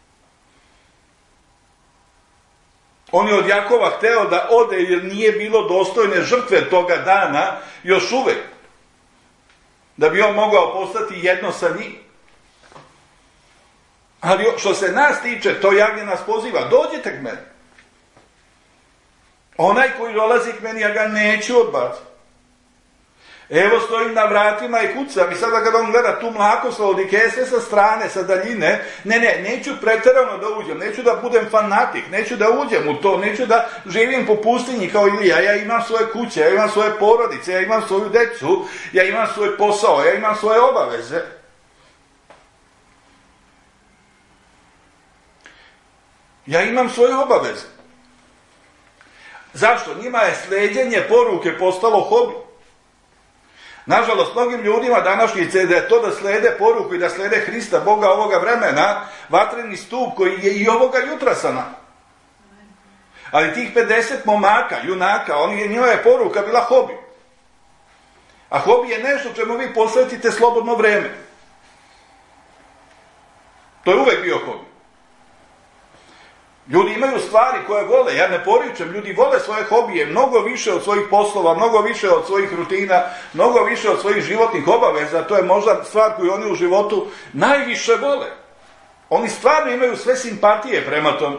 On je od Jakova hteo da ode jer nije bilo dostojne žrtve toga dana još uvek. Da bi on mogao postati jedno sa njim. Ali što se nas tiče, to jagnje nas poziva, dođite k meni. Onaj koji dolazi k meni, ja ga neću odbaciti. Evo stojim na vratima i kucam i sada kada on gleda tu mlakoslavodi kese sa strane, sa daljine, ne, ne, neću pretjerano da uđem, neću da budem fanatik, neću da uđem u to, neću da živim po pustinji kao Ilija, ja imam svoje kuće, ja imam svoje porodice, ja imam svoju decu, ja imam svoj posao, ja imam svoje obaveze. Ja imam svoje obaveze. Zašto? Njima je sleđenje poruke postalo hobi. Nažalost, mnogim ljudima današnjice da je to da slede poruku i da slede Hrista, Boga ovoga vremena, vatreni stup koji je i ovoga jutra sa nama. Ali tih pedeset momaka, junaka, oni, njima je poruka bila hobi. A hobi je nešto čemu vi posvetite slobodno vreme. To je uvek bio hobi. Ljudi imaju stvari koje vole, ja ne poričem, ljudi vole svoje hobije mnogo više od svojih poslova, mnogo više od svojih rutina, mnogo više od svojih životnih obaveza, to je možda stvar koju oni u životu najviše vole. Oni stvarno imaju sve simpatije prema tom.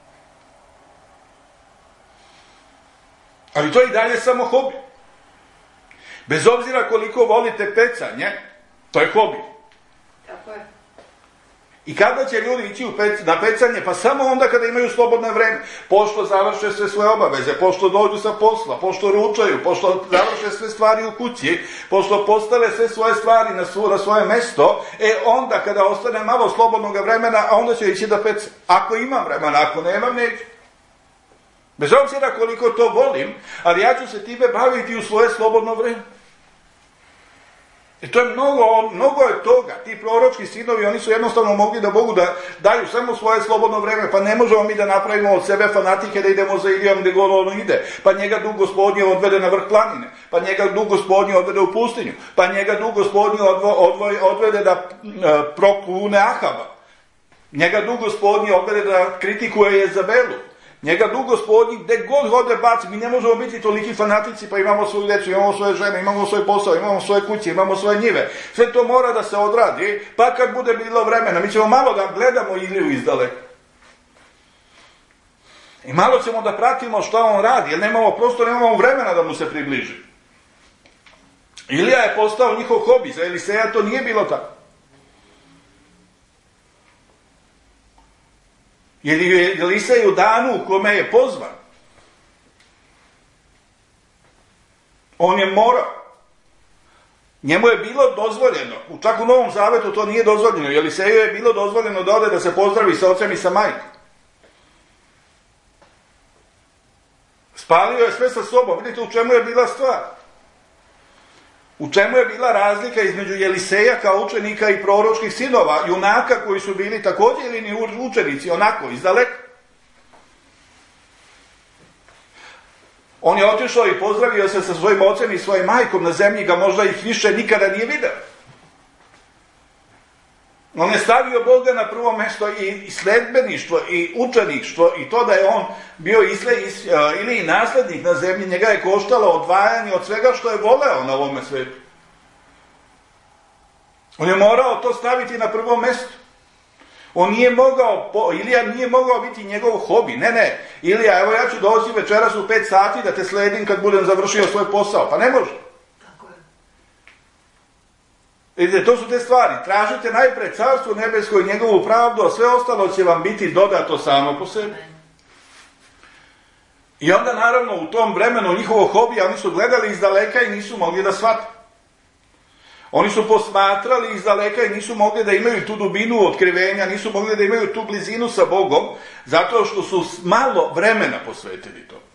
Ali to je i dalje samo hobi. Bez obzira koliko volite pecanje, to je hobi. Tako je. I kada će ljudi ići u pec, na pecanje? Pa samo onda kada imaju slobodno vreme. Pošto završe sve svoje obaveze, pošto dođu sa posla, pošto ručaju, pošto završe sve stvari u kući, pošto postave sve svoje stvari na, svo, na svoje mesto, e onda kada ostane malo slobodnog vremena, a onda će ići da peca. Ako imam vremena, ako nemam, neću. Bez obzira koliko to volim, ali ja ću se time baviti u svoje slobodno vreme. I to je mnogo, mnogo je toga. Ti proročki sinovi, oni su jednostavno mogli da Bogu da daju samo svoje slobodno vreme, pa ne možemo mi da napravimo od sebe fanatike da idemo za Ilijom gde god ono ide. Pa njega Duh Gospodnji odvede na vrh planine, pa njega Duh Gospodnji odvede u pustinju, pa njega Duh Gospodnji odvede da proklune Ahaba. Njega Duh Gospodnji odvede da kritikuje Jezabelu. Njega Duh Gospodnji, gde god hode baci, mi ne možemo biti toliki fanatici, pa imamo svoju decu, imamo svoje žene, imamo svoj posao, imamo svoje kuće, imamo svoje njive. Sve to mora da se odradi, pa kad bude bilo vremena, mi ćemo malo da gledamo Iliju izdaleka. I malo ćemo da pratimo šta on radi, jer nemamo, prosto nemamo vremena da mu se približi. Ilija je postao njihov hobi, za Eliseja to nije bilo tako. Jer je Elisej u danu u kome je pozvan. On je morao. Njemu je bilo dozvoljeno, čak u Novom Zavetu to nije dozvoljeno, Eliseju je bilo dozvoljeno da ode da se pozdravi sa ocem i sa majkom. Spalio je sve sa sobom, vidite u čemu je bila stvar. U čemu je bila razlika između Eliseja kao učenika i proročkih sinova, junaka koji su bili također ili ni učenici, onako, izdaleka. On je otišao i pozdravio se sa svojim ocem i svojim majkom na zemlji, ga možda ih više nikada nije video. On je stavio Boga na prvo mesto i sledbeništvo i učeništvo i to da je on bio isle, is, ili i naslednik na zemlji, njega je koštalo odvajanje od svega što je voleo na ovome svetu. On je morao to staviti na prvo mesto. On nije mogao, Ilija nije mogao biti njegov hobi. Ne, ne, Ilija, evo ja ću doći večeras u pet sati da te sledim kad budem završio svoj posao. Pa ne može. Vidite, to su te stvari. Tražite najpre carstvo nebesko i njegovu pravdu, a sve ostalo će vam biti dodato samo po sebi. I onda naravno u tom vremenu njihovog hobija oni su gledali izdaleka i nisu mogli da shvate. Oni su posmatrali izdaleka i nisu mogli da imaju tu dubinu otkrivenja, nisu mogli da imaju tu blizinu sa Bogom, zato što su malo vremena posvetili to.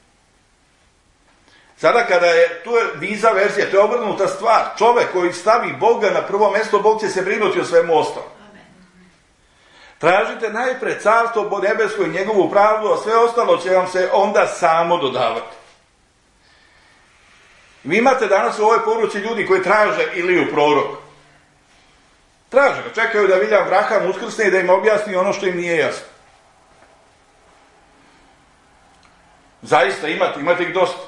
Sada kada je, tu je viza verzija, to je obrnuta stvar. Čovek koji stavi Boga na prvo mjesto, Bog će se brinuti o svemu ostalom. Tražite najpre carstvo nebesko i njegovu pravdu, a sve ostalo će vam se onda samo dodavati. Vi imate danas u ovoj poruci ljudi koji traže Iliju prorok. Traže ga, čekaju da Viljan Vraham uskrsne i da im objasni ono što im nije jasno. Zaista imate, imate ih dosta.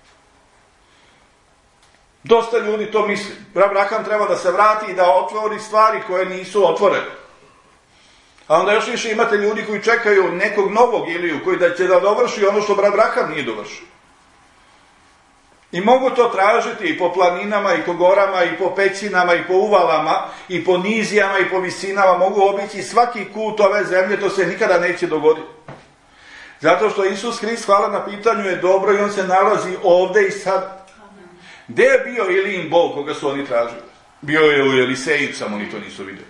Dosta ljudi to misli. Abraham treba da se vrati i da otvori stvari koje nisu otvorene. A onda još više imate ljudi koji čekaju nekog novog Iliju, koji da će da dovrši ono što Abraham nije dovršio. I mogu to tražiti i po planinama, i po gorama, i po pećinama, i po uvalama, i po nizijama, i po visinama. Mogu obići svaki kut ove zemlje, to se nikada neće dogoditi. Zato što Isus Hrist, hvala na pitanju, je dobro i on se nalazi ovde i sad. Gde je bio Ilijin Bog koga su oni tražili? Bio je u Eliseju, samo oni to nisu vidjeli.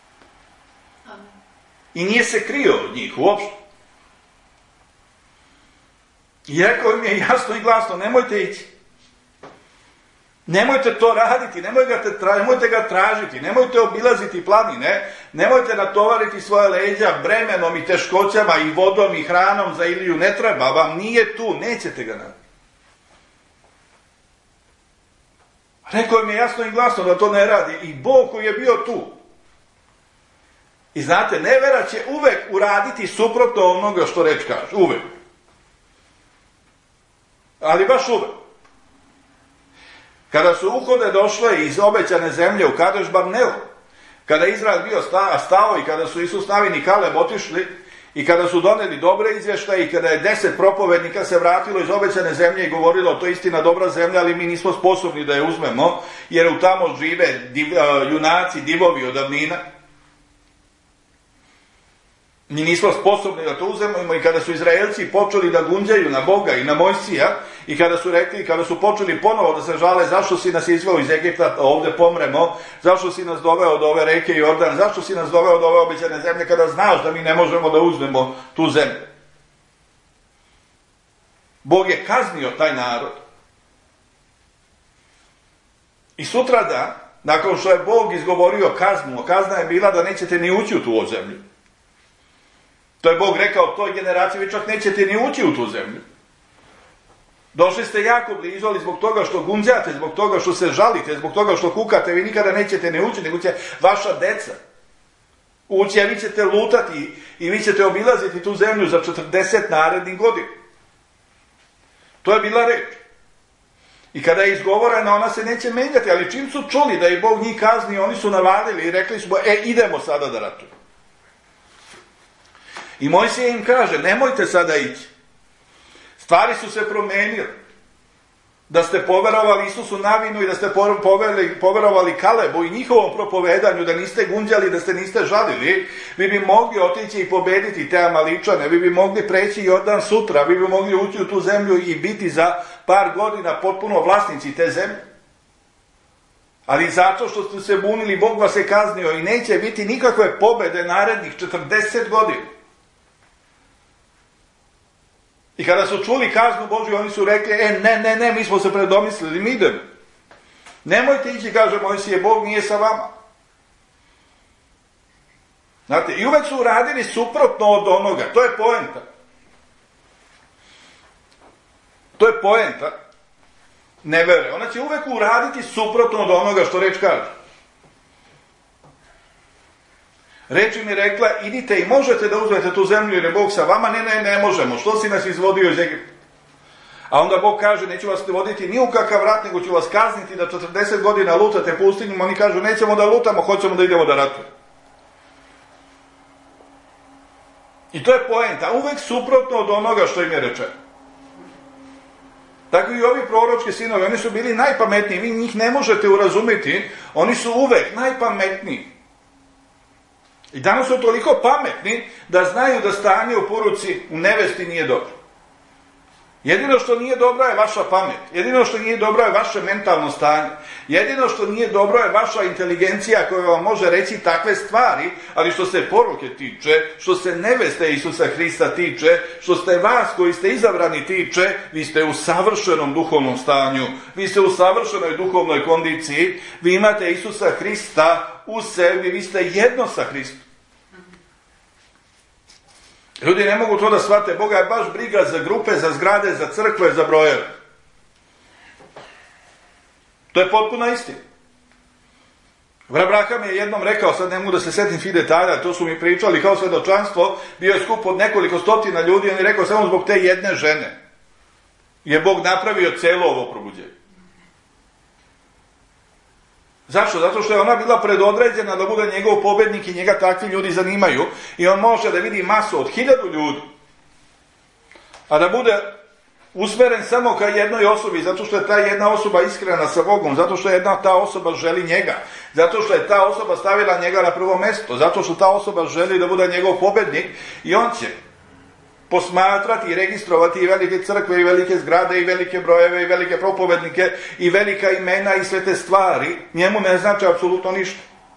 I nije se krio od njih uopšte. I rekao im je jasno i glasno, nemojte ići. Nemojte to raditi, nemojte ga, tra, nemojte ga tražiti, nemojte obilaziti planine, nemojte natovariti svoje leđa bremenom i teškoćama i vodom i hranom za Iliju, ne treba vam, nije tu, nećete ga naći. Rekao im je jasno i glasno da to ne radi i Bog koji je bio tu. I znate, nevera će uvek uraditi suprotno onoga što reč kaže, uvek. Ali baš uvek. Kada su uhode došle iz obećane zemlje u Kadeš Barneu, kada je Izrael bio stao i kada su Isus Navin i Kaleb otišli i kada su doneli dobre izvještaje i kada je deset propovednika se vratilo iz obećane zemlje i govorilo to je istina dobra zemlja, ali mi nismo sposobni da je uzmemo, jer u tamo žive div, junaci, divovi od davnina. Mi nismo sposobni da to uzmemo i kada su Izraelci počeli da gunđaju na Boga i na Mojsija i kada su rekli, kada su počeli ponovo da se žale zašto si nas izveo iz Egipta, ovde pomremo, zašto si nas doveo do ove reke Jordan, zašto si nas doveo do ove obećane zemlje kada znaš da mi ne možemo da uzmemo tu zemlju. Bog je kaznio taj narod. I sutradan, nakon što je Bog izgovorio kaznu, kazna je bila da nećete ni ući u tu zemlju. To je Bog rekao toj generaciji, vi čak nećete ni ući u tu zemlju. Došli ste jako blizu, ali zbog toga što gunđate, zbog toga što se žalite, zbog toga što kukate, vi nikada nećete ne ući, nego će vaša deca ući, a vi ćete lutati i vi ćete obilaziti tu zemlju za četrdeset narednih godina. To je bila reč. I kada je izgovorena, ona se neće menjati, ali čim su čuli da je Bog njih kaznio, oni su navadili i rekli su, e, idemo sada da ratujemo. I Mojsije im kaže, nemojte sada ići. Stvari su se promenile. Da ste poverovali Isusu Navinu i da ste poverovali Kalebu i njihovom propovedanju, da niste gunđali, da ste niste žalili, vi bi mogli otići i pobediti te Amaličane, vi bi mogli preći Jordan sutra, vi bi mogli ući u tu zemlju i biti za par godina potpuno vlasnici te zemlje. Ali zato što ste se bunili, Bog vas je kaznio i neće biti nikakve pobede narednih četrdeset godina. I kada su čuli kaznu Božju, oni su rekli, e, ne, ne, ne, mi smo se predomislili, mi idemo. Nemojte ići, kaže Mojsije, Bog nije sa vama. Znate, i uvek su uradili suprotno od onoga, to je poenta. To je poenta nevere. Ona će uvek uraditi suprotno od onoga što reč kaže. Reč im je rekla, idite i možete da uzmete tu zemlju jer je Bog sa vama, ne, ne, ne možemo, što si nas izvodio iz Egipta? A onda Bog kaže, neću vas voditi ni u kakav rat, nego ću vas kazniti da četrdeset godina lutate pustinjom, oni kažu, nećemo da lutamo, hoćemo da idemo da ratujemo. I to je poenta, uvek suprotno od onoga što im je rečeno. Tako i ovi proročki sinovi, oni su bili najpametniji, vi njih ne možete urazumiti, oni su uvek najpametniji. I danas su toliko pametni da znaju da stanje u poruci u nevesti nije dobro. Jedino što nije dobro je vaša pamet. Jedino što nije dobro je vaše mentalno stanje. Jedino što nije dobro je vaša inteligencija koja vam može reći takve stvari, ali što se poruke tiče, što se neveste Isusa Hrista tiče, što ste vas koji ste izabrani tiče, vi ste u savršenom duhovnom stanju, vi ste u savršenoj duhovnoj kondiciji, vi imate Isusa Hrista u sebi, vi ste jedno sa Hristom. Ljudi ne mogu to da shvate, Boga je baš briga za grupe, za zgrade, za crkve, za brojeve. To je potpuna istina. Abraham je jednom rekao, sad ne mogu da se setim svih detalja, to su mi pričali kao svedočanstvo, bio je skup od nekoliko stotina ljudi, on je rekao samo zbog te jedne žene je Bog napravio celo ovo probuđenje. Zašto? Zato što je ona bila predodređena da bude njegov pobednik i njega takvi ljudi zanimaju i on može da vidi masu od hiljadu ljudi, a da bude usmeren samo ka jednoj osobi, zato što je ta jedna osoba iskrena sa Bogom, zato što jedna ta osoba želi njega, zato što je ta osoba stavila njega na prvo mjesto, zato što ta osoba želi da bude njegov pobednik i on će posmatrati i registrovati i velike crkve i velike zgrade i velike brojeve i velike propovednike i velika imena i sve te stvari. Njemu ne znači apsolutno ništa.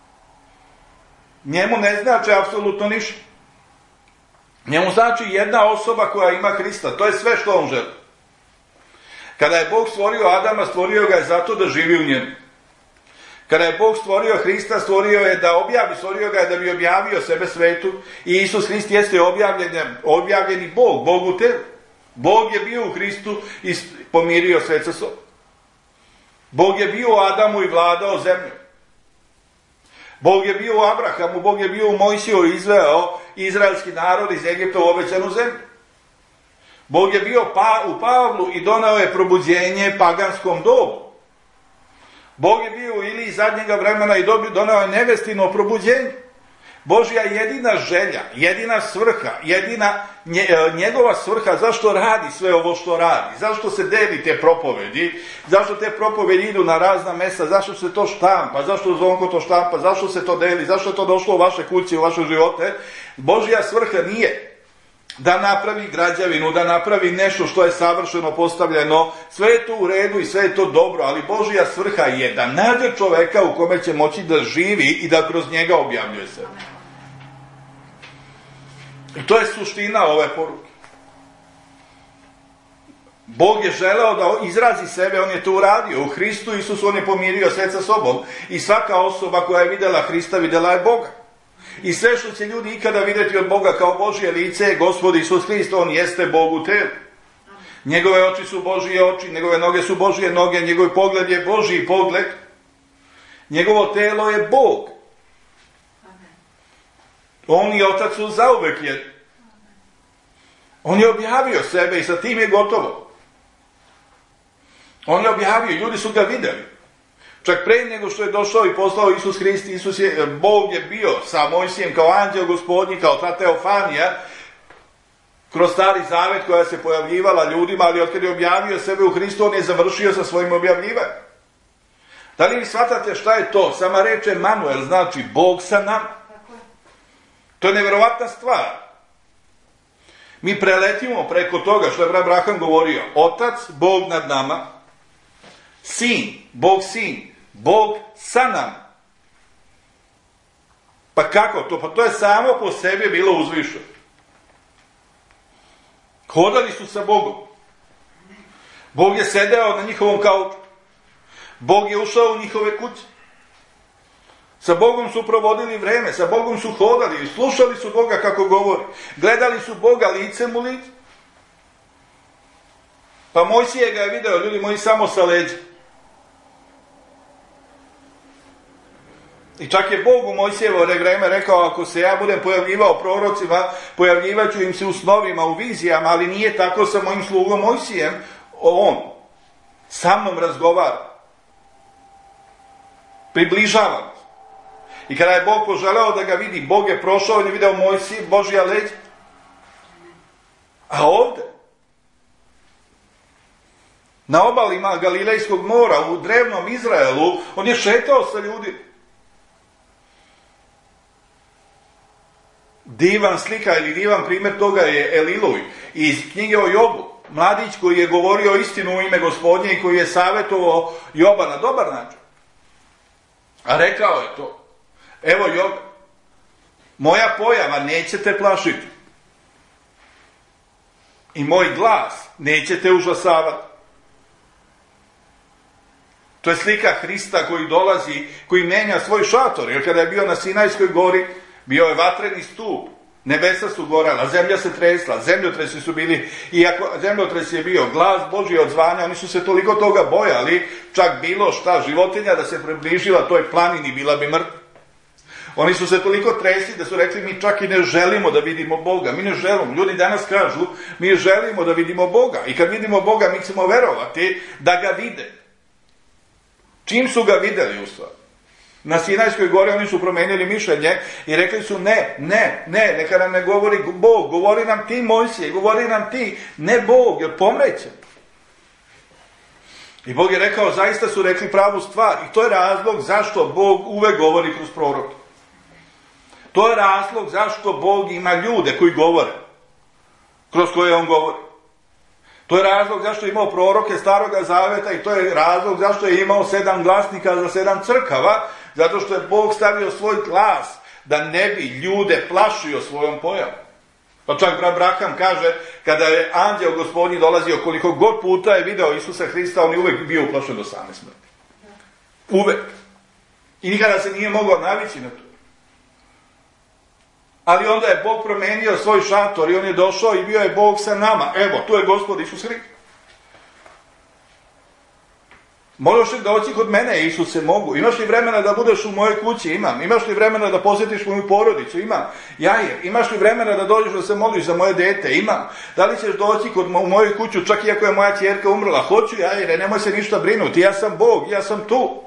Njemu ne znači apsolutno ništa. Njemu znači jedna osoba koja ima Hrista. To je sve što on želi. Kada je Bog stvorio Adama, stvorio ga je zato da živi u njemu. Kada je Bog stvorio Hrista, stvorio je da objavi, stvorio ga je da bi objavio sebe svetu. I Isus Hrist jeste objavljen, objavljeni Bog, Bog u telu. Bog je bio u Hristu i pomirio svet sa sobom. Bog je bio u Adamu i vladao zemljom. Bog je bio u Abrahamu, Bog je bio u Mojsiju i izveo izraelski narod iz Egipta u obećanu zemlju. Bog je bio pa, u Pavlu i doneo je probuđenje paganskom dobu. Bog je bio u Iliji zadnjega vremena i dobio, doneo je nevestino probuđenje. Božja jedina želja, jedina svrha, jedina nje, njegova svrha zašto radi sve ovo što radi, zašto se deli te propovedi, zašto te propovedi idu na razna mesta, zašto se to štampa, zašto Zvonko to štampa, zašto se to deli, zašto je to došlo u vaše kuće, u vaše živote. Božja svrha nije da napravi građevinu, da napravi nešto što je savršeno postavljeno, sve je to u redu i sve je to dobro, ali Božja svrha je da nađe čoveka u kome će moći da živi i da kroz njega objavljuje sebe. I to je suština ove poruke. Bog je želeo da izrazi sebe, on je to uradio. U Hristu Isusu on je pomirio svet sa sobom i svaka osoba koja je vidjela Hrista, vidjela je Boga. I sve što će ljudi ikada vidjeti od Boga kao Božje lice je Gospod Isus Hrist, on jeste Bog u telu. Njegove oči su Božje oči, njegove noge su Božje noge, njegov pogled je Božji pogled. Njegovo telo je Bog. On i Otac su zauvek jedni. On je objavio sebe i sa tim je gotovo. On je objavio, ljudi su ga vidjeli. Čak pre nego što je došao i poslao Isus Hrist, Isus je, Bog je bio sa Mojsijem kao anđeo Gospodnji, kao ta teofanija, kroz Stari Zavet koja se pojavljivala ljudima, ali otkad je objavio sebe u Hristu, on je završio sa svojim objavljivanjem. Da li vi shvatate šta je to? Sama reč Emanuel znači Bog sa nama. To je nevjerovatna stvar. Mi preletimo preko toga što je Abraham govorio. Otac, Bog nad nama. Sin, Bog sin. Bog sa nama. Pa kako to? Pa to je samo po sebi bilo uzvišeno. Hodali su sa Bogom. Bog je sedeo na njihovom kauču. Bog je ušao u njihove kuće. Sa Bogom su provodili vreme, sa Bogom su hodali, slušali su Boga kako govori. Gledali su Boga licem u lice. Pa Mojsije ga je video, ljudi moji, samo sa leđa. I čak je Bog u Mojsijevo vreme rekao, ako se ja budem pojavljivao prorocima, pojavljivaću im se u snovima, u vizijama, ali nije tako sa mojim slugom Mojsijem. On sa mnom razgovara. Približava nas. I kada je Bog poželeo da ga vidi, Bog je prošao i je video Mojsije, Božja leđa. A ovde, na obalima Galilejskog mora, u drevnom Izraelu, on je šetao sa ljudima. Divan slika ili divan primjer toga je Eliluj iz knjige o Jobu. Mladić koji je govorio istinu u ime Gospodnje i koji je savjetovao Joba na dobar način. A rekao je to. Evo Job, moja pojava nećete plašiti. I moj glas nećete užasavati. To je slika Hrista koji dolazi, koji menja svoj šator. Jer kada je bio na Sinajskoj gori, bio je vatreni stup, nebesa su gorela, zemlja se tresla, zemljotresi su bili, iako zemljotres je bio glas Božji odzvanja, oni su se toliko toga bojali, čak bilo šta, životinja da se približila toj planini, bila bi mrtva. Oni su se toliko tresli da su rekli, mi čak i ne želimo da vidimo Boga, mi ne želimo, ljudi danas kažu, mi želimo da vidimo Boga i kad vidimo Boga mi ćemo verovati da ga vide. Čim su ga videli u stvari? Na Sinajskoj gori oni su promenili mišljenje i rekli su ne, ne, ne, neka nam ne govori Bog, govori nam ti Mojsije, govori nam ti, ne Bog, jer pomreće. I Bog je rekao, zaista su rekli pravu stvar. I to je razlog zašto Bog uvek govori kroz proroke. To je razlog zašto Bog ima ljude koji govore, kroz koje on govori. To je razlog zašto je imao proroke Staroga Zaveta i to je razlog zašto je imao sedam glasnika za sedam crkava, zato što je Bog stavio svoj glas da ne bi ljude plašio svojom pojavom. Pa čak Abraham kaže, kada je anđeo Gospodnji dolazio, koliko god puta je video Isusa Hrista, on je uvek bio uplašen do same smrti. Uvek. I nikada se nije mogao navići na to. Ali onda je Bog promenio svoj šator i on je došao i bio je Bog sa nama. Evo, tu je Gospod Isus Hrist. Možeš li doći kod mene, Isuse, mogu? Imaš li vremena da budeš u mojoj kući? Imam. Imaš li vremena da posjetiš moju porodicu? Imam. Jair, imaš li vremena da dođeš da se moliš za moje dete? Imam. Da li ćeš doći kod mo- u moju kuću, čak iako je moja ćerka umrla? Hoću, Jaire, nemoj se ništa brinuti. Ja sam Bog, ja sam tu.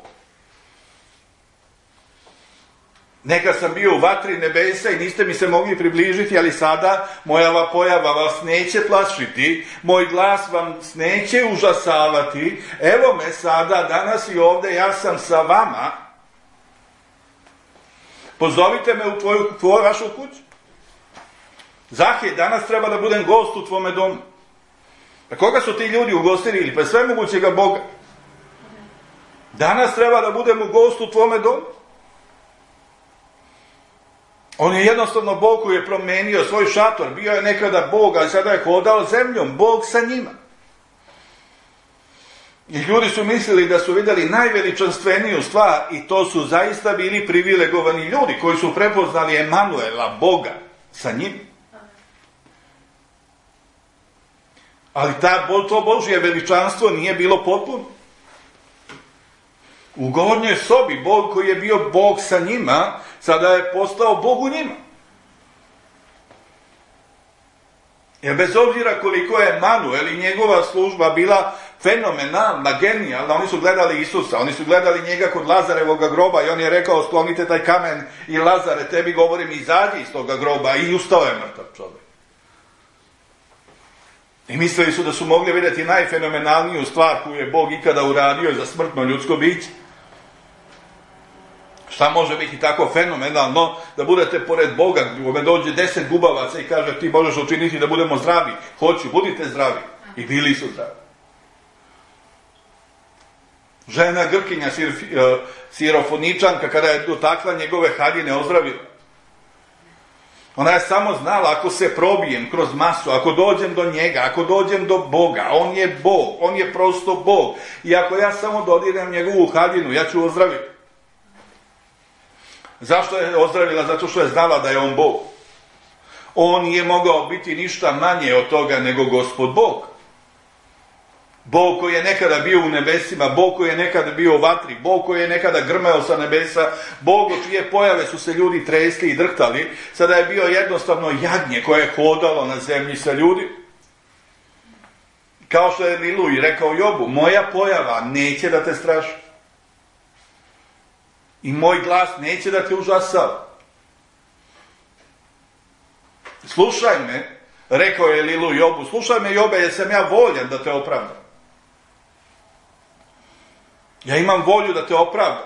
Nekad sam bio u vatri nebesa i niste mi se mogli približiti, ali sada moja pojava vas neće plašiti, moj glas vam neće užasavati. Evo me sada, danas i ovde, ja sam sa vama. Pozovite me u tvoju, tvoju vašu kuću. Zahej, danas treba da budem gost u tvome domu. Pa koga su ti ljudi ugostili? Pa sve mogućega Boga. Danas treba da budem gost u tvome domu. On je jednostavno Bog koji je promenio svoj šator. Bio je nekada Bog, ali sada je hodao zemljom. Bog sa njima. I ljudi su mislili da su vidjeli najveličanstveniju stvar i to su zaista bili privilegovani ljudi koji su prepoznali Emanuela, Boga, sa njim. Ali ta, to Božje veličanstvo nije bilo potpuno. U gornjoj sobi Bog koji je bio Bog sa njima, sada je postao Bog u njima. Jer bez obzira koliko je Emanuel i njegova služba bila fenomenalna, genijalna, oni su gledali Isusa, oni su gledali njega kod Lazarevog groba i on je rekao, sklonite taj kamen i Lazare, tebi govorim, izađi iz toga groba, i ustao je mrtav čovjek. I mislili su da su mogli vidjeti najfenomenalniju stvar koju je Bog ikada uradio za smrtno ljudsko biće. Šta može biti tako fenomenalno da budete pored Boga, gdje dođe deset gubavaca i kaže ti možeš učiniti da budemo zdravi. Hoću, budite zdravi. I bili su zdravi. Žena Grkinja, Sirofoničanka, kada je dotakla njegove haljine, ozdravila. Ona je samo znala, ako se probijem kroz masu, ako dođem do njega, ako dođem do Boga, on je Bog, on je prosto Bog. I ako ja samo dodirem njegovu haljinu, ja ću ozdraviti. Zašto je ozdravila? Zato što je znala da je on Bog. On nije mogao biti ništa manje od toga nego Gospod Bog. Bog koji je nekada bio u nebesima, Bog koji je nekada bio u vatri, Bog koji je nekada grmeo sa nebesa, Bog od čije pojave su se ljudi tresli i drhtali, sada je bio jednostavno jagnje koje je hodalo na zemlji sa ljudi. Kao što je Liluj rekao Jobu, moja pojava neće da te straši. I moj glas neće da te užasava. Slušaj me, rekao je Lilu Jobu, slušaj me Jobe, jer sam ja voljan da te opravdam. Ja imam volju da te opravdam.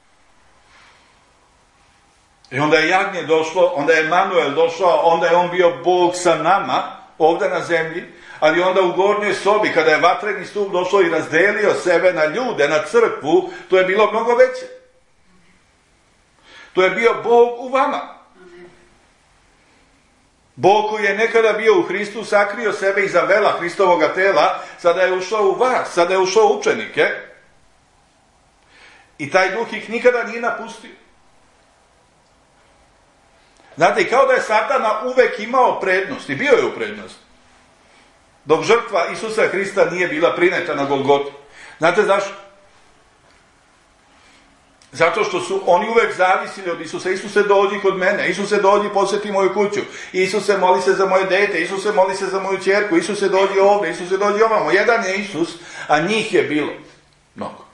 I onda je jagnje došlo, onda je Emanuel došao, onda je on bio Bog sa nama, ovdje na zemlji, ali onda u gornjoj sobi, kada je vatreni stup došao i razdelio sebe na ljude, na crkvu, to je bilo mnogo veće. To je bio Bog u vama. Bog koji je nekada bio u Hristu, sakrio sebe iza vela Hristovoga tela, sada je ušao u vas, sada je ušao u učenike. I taj duh ih nikada nije napustio. Znate, kao da je Satana uvek imao prednost, i bio je u prednosti, dok žrtva Isusa Hrista nije bila prineta na Golgoti. Znate zašto? Zato što su oni uvek zavisili od Isusa. Isuse, dođi kod mene. Isuse, dođi, posjeti moju kuću. Isuse, moli se za moje dete. Isuse, moli se za moju ćerku. Isuse, dođi ovdje. Isuse, dođi ovamo. Jedan je Isus, a njih je bilo mnogo.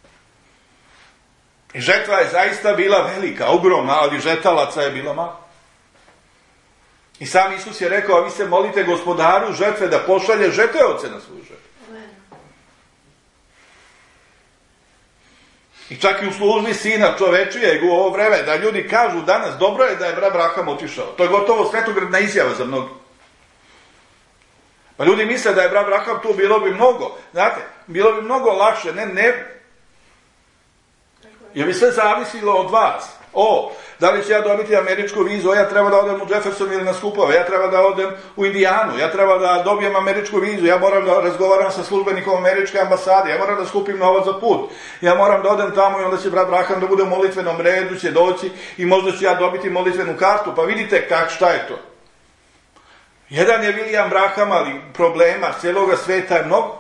I žetva je zaista bila velika, ogromna, ali žetalaca je bilo malo. I sam Isus je rekao, a vi se molite Gospodaru žetve da pošalje žeteoce na svoju žetvu. I čak i u službi Sina čovečijeg u ovo vreme, da ljudi kažu danas, dobro je da je Abraham otišao. To je gotovo svetogradna izjava za mnogi. Pa ljudi misle da je Abraham tu, bilo bi mnogo, znate, bilo bi mnogo lakše, ne, ne. Jer bi sve zavisilo od vas. O, da li ću ja dobiti američku vizu, ja treba da odem u Jefferson ili na skupove, ja treba da odem u Indijanu, ja treba da dobijem američku vizu, ja moram da razgovaram sa službenikom američke ambasade, ja moram da skupim novac za put, ja moram da odem tamo i onda će brat Abraham da bude u molitvenom redu, će doći i možda ću ja dobiti molitvenu kartu, pa vidite kak, šta je to. Jedan je William Branham, ali problema cijeloga sveta je mnogo.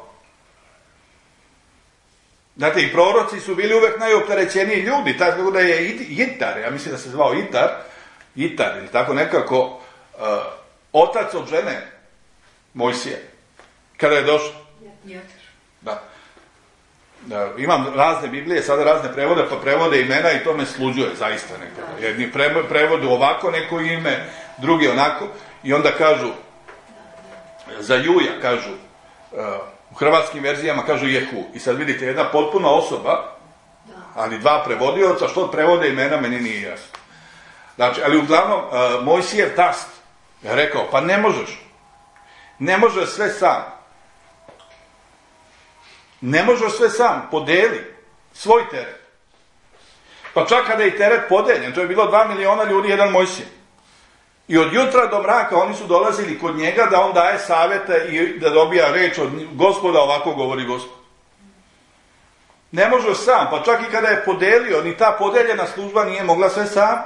Znate, i proroci su bili uvek najopterećeniji ljudi, tako da je Itar, ja mislim da se zvao Itar, Itar, ili tako nekako, uh, otac od žene Mojsije, kada je došao. Da. Da, imam razne Biblije, sada razne prevode, pa prevode imena i to me sluđuje, zaista nekada. Jedni pre, prevodu ovako neko ime, drugi onako, i onda kažu, za Juja kažu, uh, u hrvatskim verzijama kažu Jehu. I sad vidite, jedna potpuna osoba, ali dva prevodioca, što prevode imena, meni nije jasno. Znači, ali uglavnom, uh, Mojsijev tast je rekao, pa ne možeš. Ne možeš sve sam. Ne možeš sve sam. Podeli svoj teret. Pa čak kada je i teret podeljen, to je bilo dva miliona ljudi, jedan Mojsije. I od jutra do mraka oni su dolazili kod njega da on daje savjete i da dobija reč od Gospoda, ovako govori Gospod. Ne možeš sam, pa čak i kada je podelio, ni ta podeljena služba nije mogla sve sam.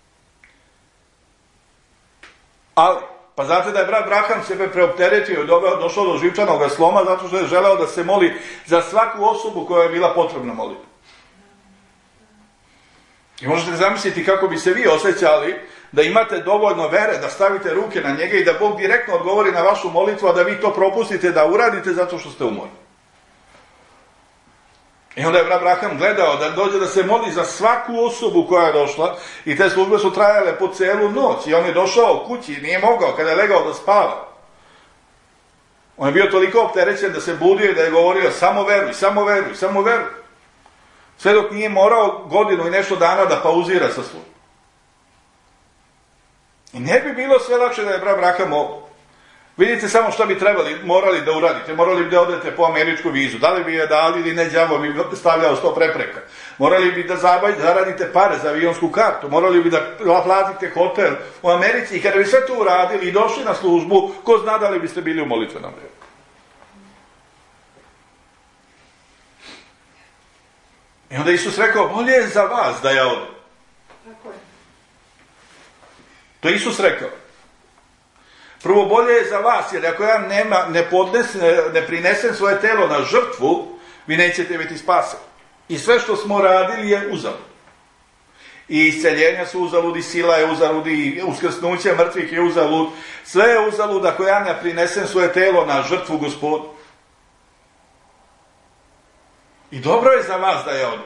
Ali, pa znate da je brat Abraham sebe preopteretio i došao do živčanog sloma zato što je želeo da se moli za svaku osobu koja je bila potrebna moliti. I možete zamisliti kako bi se vi osjećali da imate dovoljno vere da stavite ruke na njega i da Bog direktno odgovori na vašu molitvu, a da vi to propustite da uradite zato što ste umorni. I onda je brat Abraham gledao da dođe da se moli za svaku osobu koja je došla i te službe su trajale po celu noć i on je došao kući, nije mogao kada je legao da spava. On je bio toliko opterećen da se budio i da je govorio samo veruj, samo veruj, samo veruj. Sve dok nije morao godinu i nešto dana da pauzira sa službom. I ne bi bilo sve lakše da je brat Abraham mogao. Vidite samo što bi trebali, morali da uradite. Morali bi da odete po američku vizu. Da li bi je dali ili ne, đavo bi stavljao sto prepreka. Morali bi da zaradite pare za avionsku kartu. Morali bi da platite hotel u Americi. I kada bi sve to uradili i došli na službu, ko zna da li biste bili u molitvenom redu. I onda Isus rekao, bolje je za vas da ja odem. To je Isus rekao. Prvo, bolje je za vas, jer ako ja nema, ne, podnes, ne, ne prinesem svoje telo na žrtvu, vi nećete biti spaseni. I sve što smo radili je uzalud. I isceljenja su uzalud, i sila je uzalud, i uskrsnuće mrtvih je uzalud. Sve je uzalud ako ja ne prinesem svoje telo na žrtvu Gospodu. I dobro je za vas da je odem.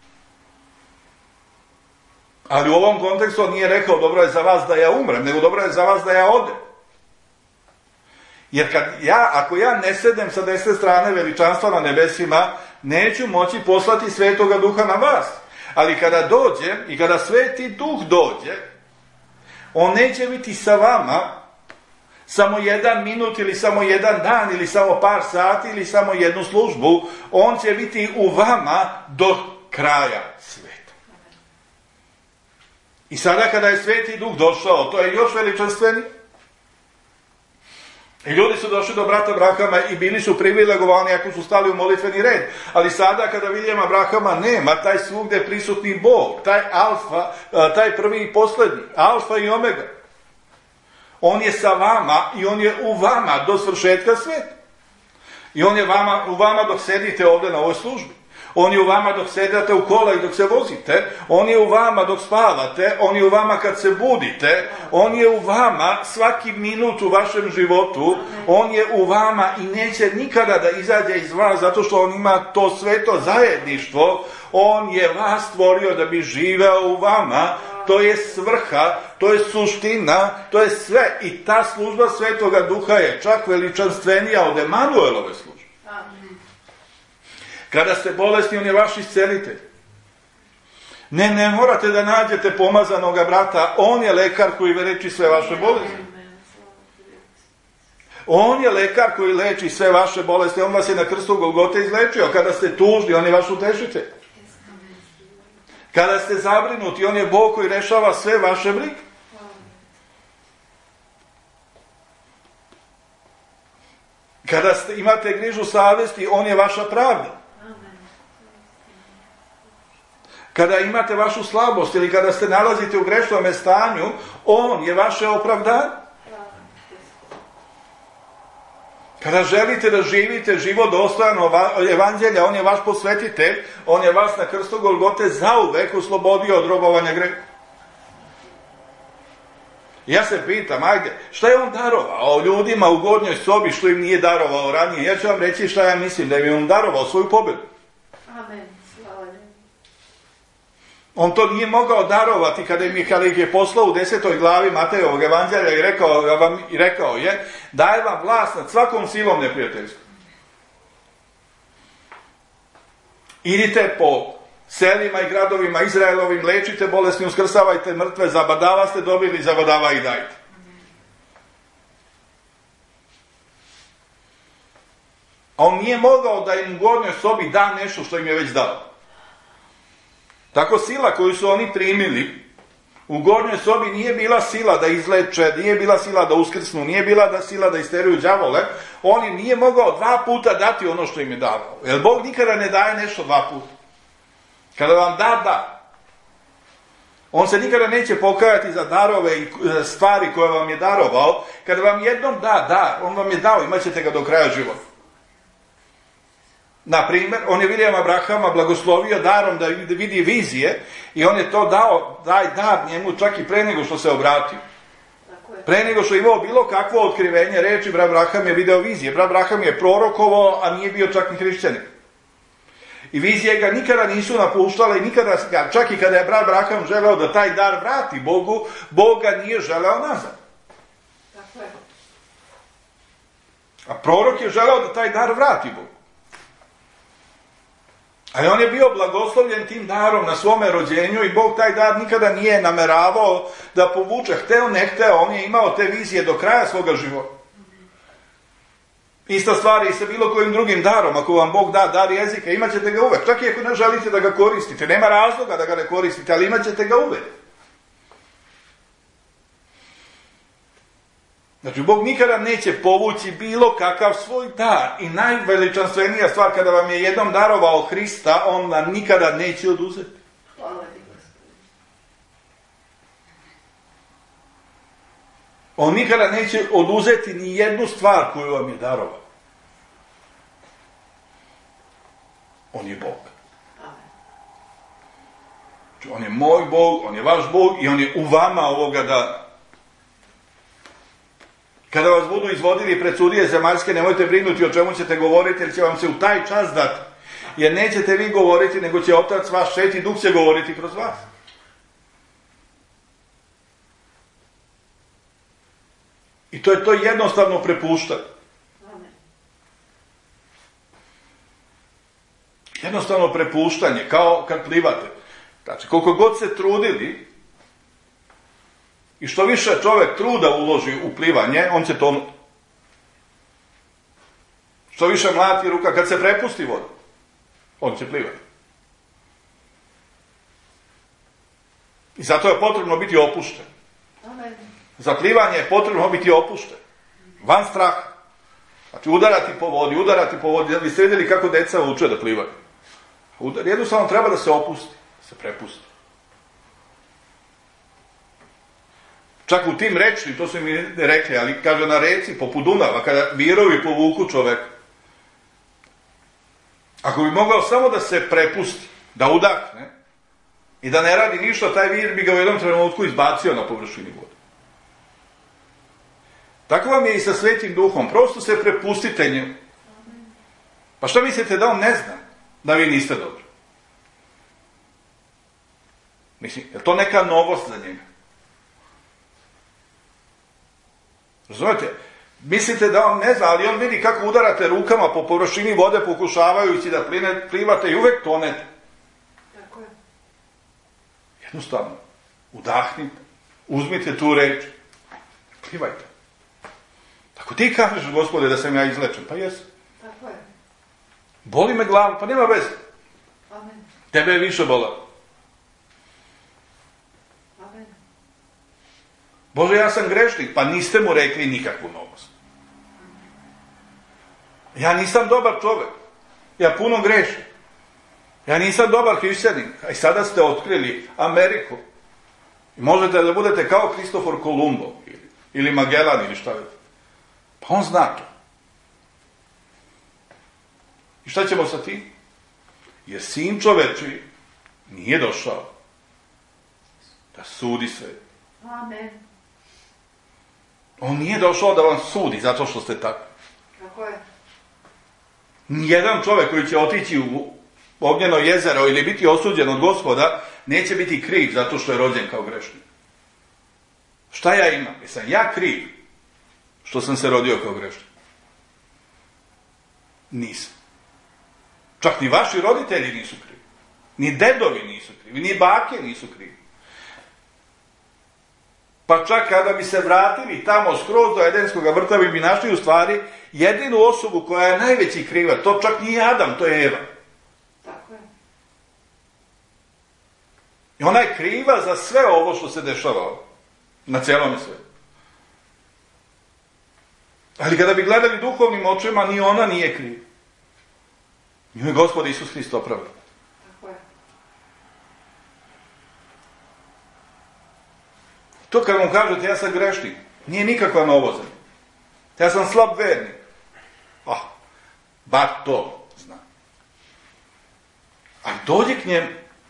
Ali u ovom kontekstu on nije rekao dobro je za vas da ja umrem, nego dobro je za vas da ja odem. Jer kad ja, ako ja ne sedem sa desne strane veličanstva na nebesima, neću moći poslati Svetoga Duha na vas. Ali kada dođe i kada Sveti Duh dođe, on neće biti sa vama samo jedan minut ili samo jedan dan ili samo par sati ili samo jednu službu. On će biti u vama do kraja sveta. I sada kada je Sveti Duh došao, to je još veličanstveni. I ljudi su došli do brata Abrahama i bili su privilegovani ako su stali u molitveni red. Ali sada kada Williama Abrahama nema, taj svugde prisutni Bog, taj alfa, taj prvi i posljednji, alfa i omega. On je sa vama i on je u vama do svršetka sveta. I on je vama, u vama dok sedite ovdje na ovoj službi. On je u vama dok sedate u kola i dok se vozite. On je u vama dok spavate. On je u vama kad se budite. On je u vama svaki minut u vašem životu. On je u vama i neće nikada da izađe iz vas zato što on ima to sveto zajedništvo. On je vas stvorio da bi živeo u vama. To je svrha, to je suština, to je sve. I ta služba Svetoga Duha je čak veličanstvenija od Emanuelove službe. Kada ste bolesni, on je vaš iscelitelj. Ne, ne morate da nađete pomazanoga brata, on je lekar koji leči sve vaše bolesti. On je lekar koji leči sve vaše bolesti, on vas je na krstu Golgote izlečio. Kada ste tužni, on je vaš utešitelj. Kada ste zabrinuti, on je Bog koji rešava sve vaše brige. Kada ste, imate grižu savesti, on je vaša pravda. Kada imate vašu slabost ili kada ste nalazite u grešnome stanju, on je vaše opravdanje. Kada želite da živite život dostojan evanđelja, on je vaš posvetitelj, on je vas na krstu Golgote zauvek oslobodio od robovanja greha. Ja se pitam, ajde, šta je on darovao ljudima u gornjoj sobi što im nije darovao ranije? Ja ću vam reći šta ja mislim, da im je on darovao svoju pobedu. Amen. On to nije mogao darovati kada im je, kada ih je poslao u desetoj glavi Matejovog evanđelja i rekao, vam, i rekao je, daje vam vlast nad svakom silom neprijateljskom. Idite po selima i gradovima Izraelovim, lečite bolesni, uskrsavajte mrtve, zabadava ste dobili, zabadava i dajte. A on nije mogao da im u gornjoj sobi da nešto što im je već dao. Tako sila koju su oni primili u gornjoj sobi nije bila sila da izleče, nije bila sila da uskrsnu, nije bila da sila da isteruju đavole. On im nije mogao dva puta dati ono što im je davao. Jer Bog nikada ne daje nešto dva puta. Kada vam da, da. On se nikada neće pokajati za darove i stvari koje vam je darovao. Kada vam jednom da, da, on vam je dao, imat ćete ga do kraja života. Na primjer, on je Vilijama Abrahama blagoslovio darom da vidi vizije i on je to dao, daj dar njemu čak i pre nego što se obratio. Pre nego što je imao bilo kakvo otkrivenje reči, brat Abraham je video vizije. Brat Abraham je prorokovao, a nije bio čak ni hrišćanin. I vizije ga nikada nisu napuštale i nikada, čak i kada je brat Abraham želeo da taj dar vrati Bogu, Bog ga nije želeo nazad. A prorok je želeo da taj dar vrati Bogu. Ali on je bio blagoslovljen tim darom na svome rođenju i Bog taj dar nikada nije nameravao da povuče. Hteo, ne hteo, on je imao te vizije do kraja svoga života. Ista stvar i sa bilo kojim drugim darom. Ako vam Bog da dar jezika, imat ćete ga uvek. Čak i ako ne želite da ga koristite. Nema razloga da ga ne koristite, ali imat ćete ga uvek. Znači, Bog nikada neće povući bilo kakav svoj dar. I najveličanstvenija stvar, kada vam je jednom darovao Hrista, on vam nikada neće oduzeti. Hvala ti, Gospodine. On nikada neće oduzeti ni jednu stvar koju vam je darovao. On je Bog. Znači, on je moj Bog, on je vaš Bog i on je u vama ovoga dana. Kada vas budu izvodili pred sudije zemaljske, nemojte brinuti o čemu ćete govoriti, jer će vam se u taj čas dati. Jer nećete vi govoriti, nego će Otac vaš, Sveti Duh će govoriti kroz vas. I to je to jednostavno prepuštanje. Jednostavno prepuštanje, kao kad plivate. Znači, koliko god se trudili, i što više čovjek truda uloži u plivanje, on će tonuti. Što više mlati ruka, kad se prepusti voda, on će plivati. I zato je potrebno biti opušten. Za plivanje je potrebno biti opušten. Van straha. Znači udarati po vodi, udarati po vodi. Vi ste vidjeli kako deca uče da plivaju. Jednostavno treba da se opusti, da se prepusti. Čak u tim rečnim, to su mi rekli, ali kaže na reci, poput Dunava, kada virovi povuku čoveka. Ako bi mogao samo da se prepusti, da udahne i da ne radi ništa, taj vir bi ga u jednom trenutku izbacio na površini vode. Tako vam je i sa Svetim Duhom, prosto se prepustite njemu. Pa što mislite da on ne zna da vi niste dobri? Mislim, je to neka novost za njega? Razumete? Mislite da on ne zna, ali on vidi kako udarate rukama po površini vode pokušavajući da pline, plivate i uvek tonete. Tako je. Jednostavno, udahnite, uzmite tu reč, plivajte. Ako ti kažeš, Gospode, da sam ja izlečen, pa jesam. Tako je. Boli me glava, pa nema veze. Amen. Tebe je više bolalo. Amen. Bože, ja sam grešnik, pa niste mu rekli nikakvu novost. Ja nisam dobar čovjek. Ja puno grešim. Ja nisam dobar hrišćanin. A i sada ste otkrili Ameriku. I možete da budete kao Kristofor Kolumbo ili, ili Magellan ili šta već. Pa on zna to. I šta ćemo sa tim? Jer sin čoveči nije došao da sudi sve. Amen. On nije došao da vam sudi zato što ste tako. Tako je. Nijedan čovjek koji će otići u ognjeno jezero ili biti osuđen od Gospoda neće biti kriv zato što je rođen kao grešnik. Šta ja imam? Jesam ja kriv što sam se rodio kao grešnik? Nisam. Čak ni vaši roditelji nisu krivi. Ni dedovi nisu krivi. Ni bake nisu krivi. Pa čak kada bi se vratili tamo skroz do Edenskog vrta, bi našli u stvari jedinu osobu koja je najveći kriva. To čak nije Adam, to je Eva. Tako je. I ona je kriva za sve ovo što se dešava na cijelom svijetu. Ali kada bi gledali duhovnim očima, ni ona nije kriva. Nju je Gospod Isus Hrist opravdao. Tako je. To kad mu kažete ja sam grešnik, nije nikakva novost. Ja sam slab vernik. Ah, bar to zna. A dođi k njemu.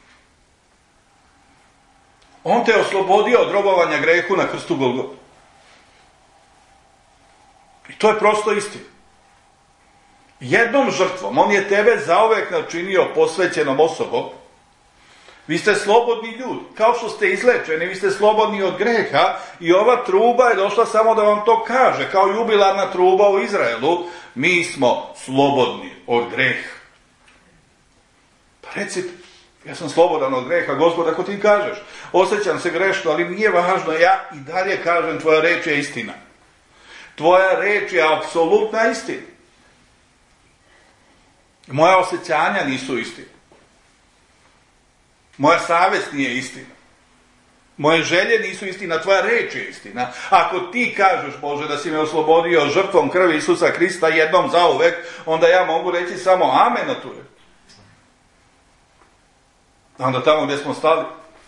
On te oslobodio od robovanja grehu na krstu Golgote. I to je prosto istina. Jednom žrtvom, on je tebe zauvek načinio posvećenom osobom. Vi ste slobodni ljudi. Kao što ste izlečeni, vi ste slobodni od greha i ova truba je došla samo da vam to kaže. Kao jubilarna truba u Izraelu, mi smo slobodni od greha. Pa recite, ja sam slobodan od greha, Gospod, ako ti kažeš, osjećam se grešno, ali nije važno, ja i dalje kažem, tvoja reč je istina. Tvoja reč je apsolutna istina. Moja osjećanja nisu istina. Moja savjest nije istina. Moje želje nisu istina, tvoja reč je istina. Ako ti kažeš, Bože, da si me oslobodio žrtvom krvi Isusa Hrista jednom zauvek, onda ja mogu reći samo amen na tu reč. Onda tamo gdje smo stali.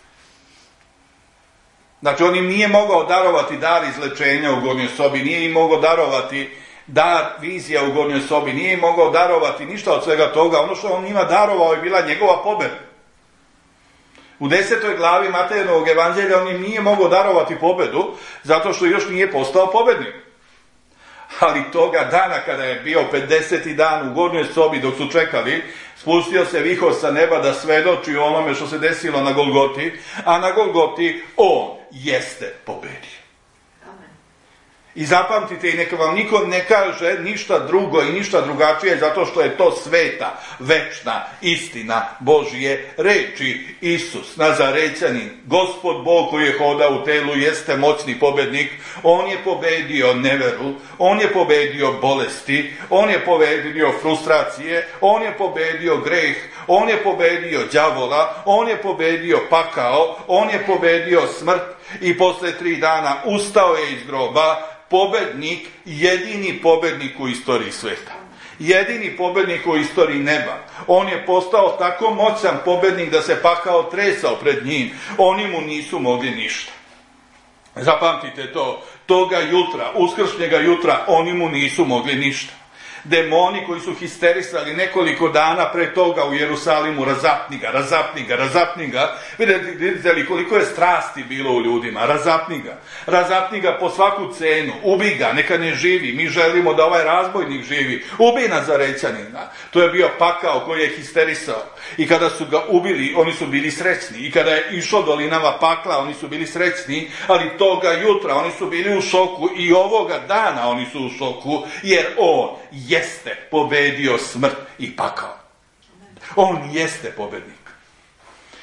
Znači, on im nije mogao darovati dar izlečenja u gornjoj sobi, nije im mogao darovati dar vizija u gornjoj sobi, nije im mogao darovati ništa od svega toga. Ono što on njima darovao je bila njegova pobjeda. U desetoj glavi Matejinovog evanđelja on im nije mogao darovati pobjedu, zato što još nije postao pobjednik. Ali toga dana kada je bio pedeseti dan u gornjoj sobi dok su čekali, spustio se vihor sa neba da svedoči o onome što se desilo na Golgoti, a na Golgoti on jeste pobjedio. I zapamtite, i neka vam niko ne kaže ništa drugo i ništa drugačije, zato što je to sveta, večna istina Božje reči. Isus, Nazarećanin, Gospod Bog koji je hoda u telu, jeste moćni pobjednik. On je pobedio neveru, on je pobedio bolesti, on je pobedio frustracije, on je pobedio greh, on je pobedio đavola, on je pobedio pakao, on je pobedio smrt i posle tri dana ustao je iz groba. Pobednik, jedini pobednik u istoriji sveta. Jedini pobednik u istoriji neba. On je postao tako moćan pobednik da se pakao tresao pred njim. Oni mu nisu mogli ništa. Zapamtite to. Toga jutra, uskršnjega jutra, oni mu nisu mogli ništa. Demoni koji su histerisali nekoliko dana pre toga u Jerusalimu, razapni ga, razapni ga, razapni ga. Vidite, vidite li koliko je strasti bilo u ljudima, razapni ga. Razapni ga po svaku cenu, ubi ga, neka ne živi. Mi želimo da ovaj razbojnik živi. Ubi Nazarećanina. To je bio pakao koji je histerisao. I kada su ga ubili, oni su bili srećni. I kada je išao dolinama pakla, oni su bili srećni. Ali toga jutra oni su bili u šoku i ovoga dana oni su u šoku, jer on jeste pobedio smrt i pakao. On jeste pobednik.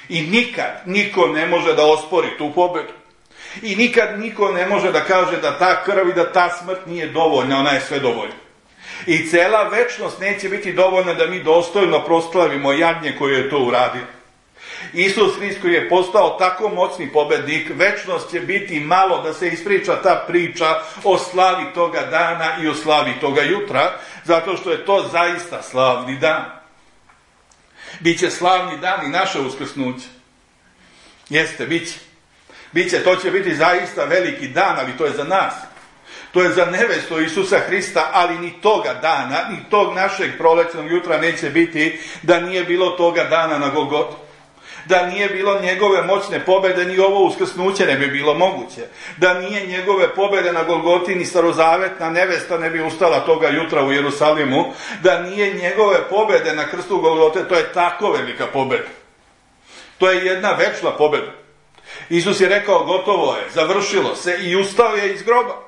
I nikad niko ne može da ospori tu pobedu. I nikad niko ne može da kaže da ta krv i da ta smrt nije dovoljna, ona je sve dovoljna. I cela večnost neće biti dovoljna da mi dostojno proslavimo jagnje koje je to uradio. Isus Hrist koji je postao tako moćni pobednik, večnost će biti malo da se ispriča ta priča o slavi toga dana i o slavi toga jutra, zato što je to zaista slavni dan. Biće slavni dan i naše uskrsnuće. Jeste, biće. Biće, to će biti zaista veliki dan, ali to je za nas. To je za nevestu Isusa Hrista, ali ni toga dana, ni tog našeg prolećnog jutra neće biti da nije bilo toga dana na Golgotu. Da nije bilo njegove moćne pobjede, ni ovo uskrsnuće ne bi bilo moguće. Da nije njegove pobjede na Golgoti, ni starozavetna nevesta ne bi ustala toga jutra u Jerusalimu. Da nije njegove pobjede na krstu Golgote, to je tako velika pobjeda. To je jedna večna pobjeda. Isus je rekao, gotovo je, završilo se, i ustao je iz groba.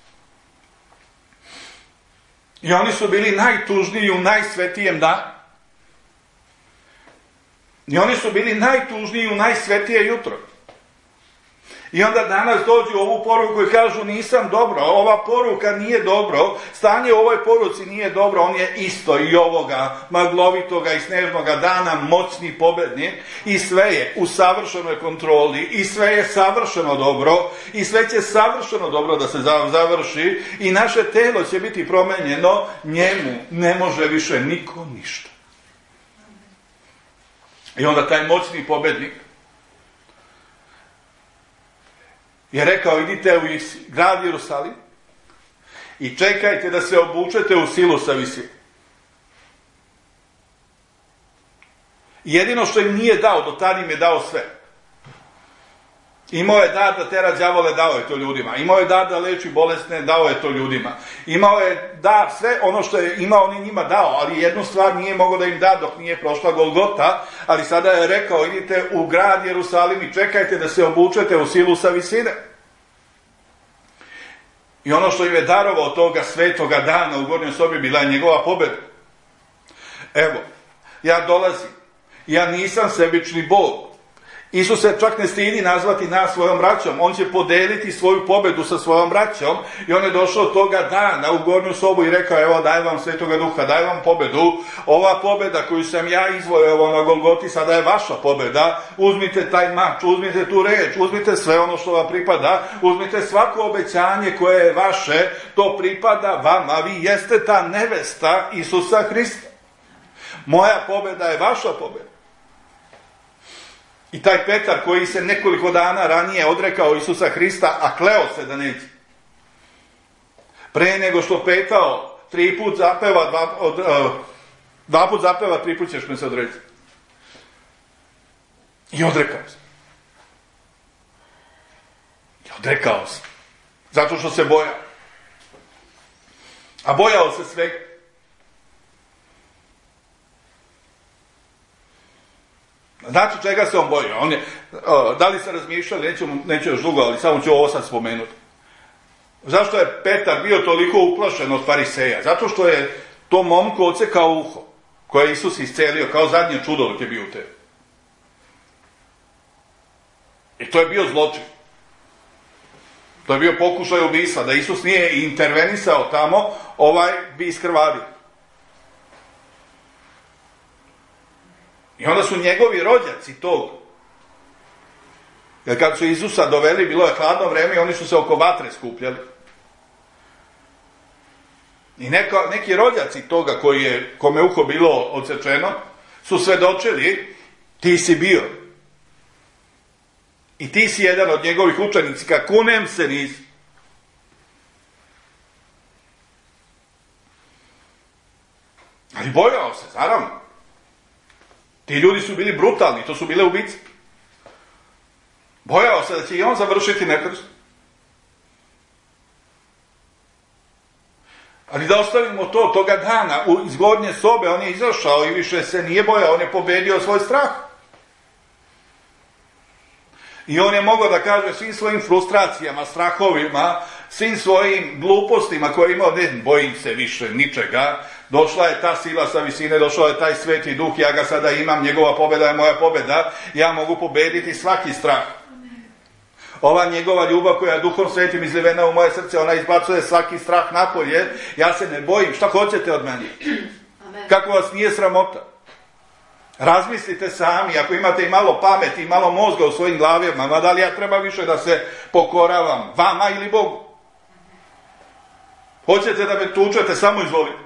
I oni su bili najtužniji u najsvetijem danu. I oni su bili najtužniji u najsvetije jutro. I onda danas dođu u ovu poruku i kažu, nisam dobro, ova poruka nije dobro, stanje u ovoj poruci nije dobro, on je isto i ovoga maglovitoga i snežnoga dana moćni pobednik i sve je u savršenoj kontroli i sve je savršeno dobro i sve će savršeno dobro da se završi i naše telo će biti promenjeno, njemu ne može više niko ništa. I onda taj moćni pobednik je rekao, idite u grad Jerusalim i čekajte da se obučete u silu sa visine. Jedino što im nije dao, do tada im je dao sve. Imao je dar da tera đavole, dao je to ljudima. Imao je dar da leči bolesne, dao je to ljudima. Imao je dar, sve ono što je imao, on je njima dao, ali jednu stvar nije mogao da im da dok nije prošla Golgota, ali sada je rekao, idite u grad Jerusalim i čekajte da se obučete u silu sa visine. I ono što im je darovao toga svetoga dana u gornjoj sobi bila je njegova pobjeda. Evo, ja dolazim, ja nisam sebični Bog. Isus se čak ne stidi nazvati nas svojom braćom. On će podeliti svoju pobjedu sa svojom braćom i on je došao toga dana u gornju sobu i rekao, evo daj vam svetoga duha, daj vam pobjedu. Ova pobjeda koju sam ja izvojevao na Golgoti sada je vaša pobjeda. Uzmite taj mač, uzmite tu reč, uzmite sve ono što vam pripada, uzmite svako obećanje koje je vaše, to pripada vama. Vi jeste ta nevesta Isusa Hrista. Moja pobjeda je vaša pobjeda. I taj Petar koji se nekoliko dana ranije odrekao Isusa Hrista, a kleo se da neće. Pre nego što petao, tri put zapeva, dva, od, uh, dva put zapeva, tri put ćeš me se odreći. I odrekao se. I odrekao se. Zato što se bojao. A bojao se svega. Znači čega se on bojio? On je, da li se razmišljali, neću, neću još dugo, ali samo ću ovo sad spomenuti. Zašto je Petar bio toliko uplašen od fariseja? Zato što je to momku odsekao uho, koje je Isus iscelio kao zadnje čudo dok je bio u tebi. I to je bio zločin. To je bio pokušaj ubistva. Da Isus nije intervenisao tamo, ovaj bi iskrvario. I onda su njegovi rođaci tog. Jer kad su Isusa doveli, bilo je hladno vreme i oni su se oko vatre skupljali. I neka, neki rođaci toga koji je, kome uho bilo odsečeno, su svedočili, ti si bio. I ti si jedan od njegovih učenika, kunem se nisi. Ali bojao se, naravno. Ti ljudi su bili brutalni, to su bile ubice. Bojao se da će i on završiti nekrst. Ali da ostavimo to, toga dana, iz gornje sobe, on je izašao i više se nije bojao, on je pobedio svoj strah. I on je mogao da kaže svim svojim frustracijama, strahovima, svim svojim glupostima koje je imao, ne bojim se više ničega, Došla je ta sila sa visine, došao je taj sveti duh, ja ga sada imam, njegova pobjeda je moja pobjeda, ja mogu pobediti svaki strah. Ova njegova ljubav koja je duhom svetim izlivena u moje srce, ona izbacuje svaki strah napolje, ja se ne bojim, šta hoćete od mene? Kako vas nije sramota? Razmislite sami, ako imate i malo pameti i malo mozga u svojim glavima, ma da li ja treba više da se pokoravam, vama ili Bogu? Hoćete da me tučete, samo izvolite.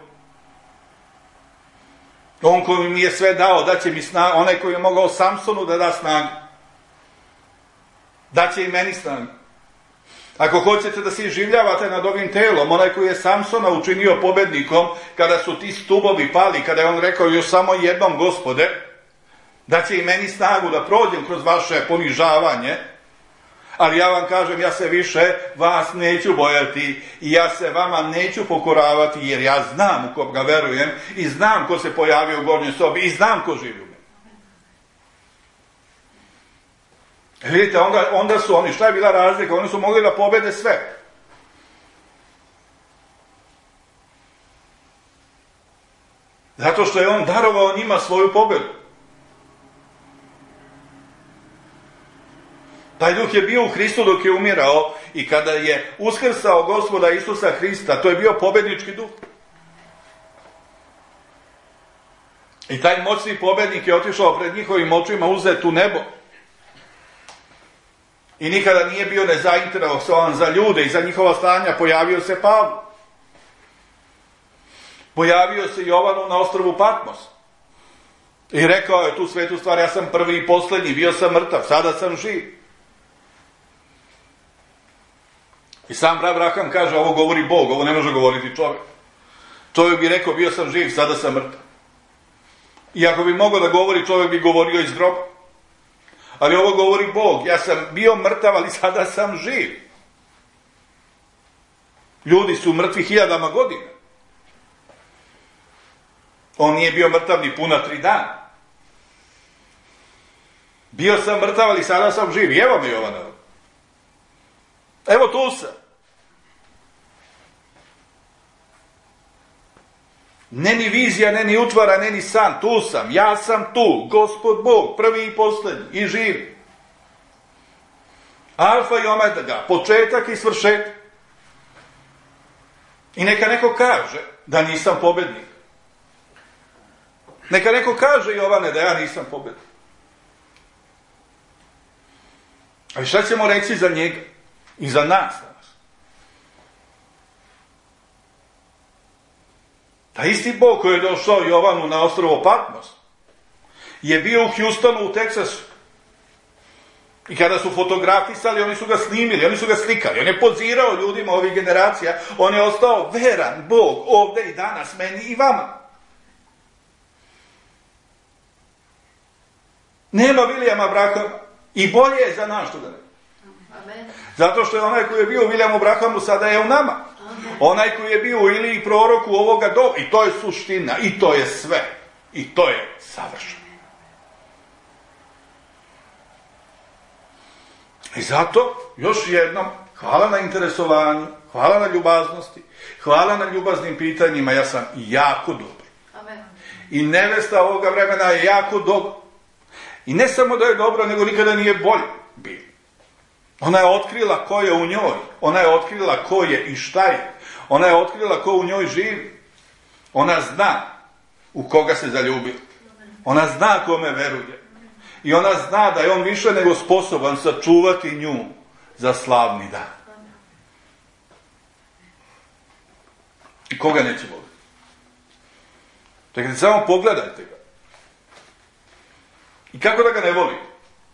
On koji mi je sve dao, da će mi snagu, onaj koji je mogao Samsonu da da snagu, da će i meni snagu. Ako hoćete da se iživljavate nad ovim telom, onaj koji je Samsona učinio pobednikom, kada su ti stubovi pali, kada je on rekao još samo jednom Gospode, da će i meni snagu da prođem kroz vaše ponižavanje, ali ja vam kažem, ja se više vas neću bojati i ja se vama neću pokoravati, jer ja znam u koga verujem i znam ko se pojavio u gornjoj sobi i znam ko živi u meni. E vidite, onda, onda su oni, šta je bila razlika? Oni su mogli da pobede sve. Zato što je on darovao njima svoju pobedu. Taj duh je bio u Hristu dok je umirao i kada je uskrsao Gospoda Isusa Hrista, to je bio pobednički duh. I taj moćni pobednik je otišao pred njihovim očima uzet u nebo. I nikada nije bio nezainteresovan za ljude i za njihova stanja. Pojavio se Pavlu. Pojavio se Jovanu na ostrvu Patmos. I rekao je tu svetu stvar, ja sam prvi i posljednji, bio sam mrtav, sada sam živ. I sam Abraham kaže, ovo govori Bog, ovo ne može govoriti čovjek. Čovjek bi rekao, bio sam živ, sada sam mrtav. I ako bi mogao da govori, čovjek bi govorio iz groba. Ali ovo govori Bog, ja sam bio mrtav, ali sada sam živ. Ljudi su mrtvi hiljadama godina. On nije bio mrtav ni puna tri dana. Bio sam mrtav, ali sada sam živ. Evo me Jovana. Evo tu sam. Ne ni vizija, ne ni utvara, ne ni san. Tu sam. Ja sam tu. Gospod Bog, prvi i posljednji. I živi. Alfa i omega. Početak i svršetak. I neka neko kaže da nisam pobednik. Neka neko kaže, Jovane, da ja nisam pobednik. Ali šta ćemo reći za njega i za nas danas? Ta isti Bog koji je došao Jovanu na ostrvo Patmos je bio u Houstonu u Teksasu. I kada su fotografisali, oni su ga snimili, oni su ga slikali. On je pozirao ljudima ovih generacija. On je ostao veran Bog ovde i danas, meni i vama. Nema Vilijama Abrahama. I bolje je za nas što da ne. Amen. Zato što je onaj koji je bio u Viljamu Abrahamu sada je u nama. Amen. Onaj koji je bio u Iliji proroku ovoga doba. I to je suština. I to je sve. I to je savršeno. I zato, još jednom, hvala na interesovanju, hvala na ljubaznosti, hvala na ljubaznim pitanjima, ja sam jako dobar. Amen. I nevesta ovoga vremena je jako dobra. I ne samo da je dobra, nego nikada nije bolje bilo. Ona je otkrila ko je u njoj. Ona je otkrila ko je i šta je. Ona je otkrila ko u njoj živi. Ona zna u koga se zaljubila. Ona zna kome veruje. I ona zna da je on više nego sposoban sačuvati nju za slavni dan. I koga neće voliti? Čekajte, samo pogledajte ga. I kako da ga ne volite?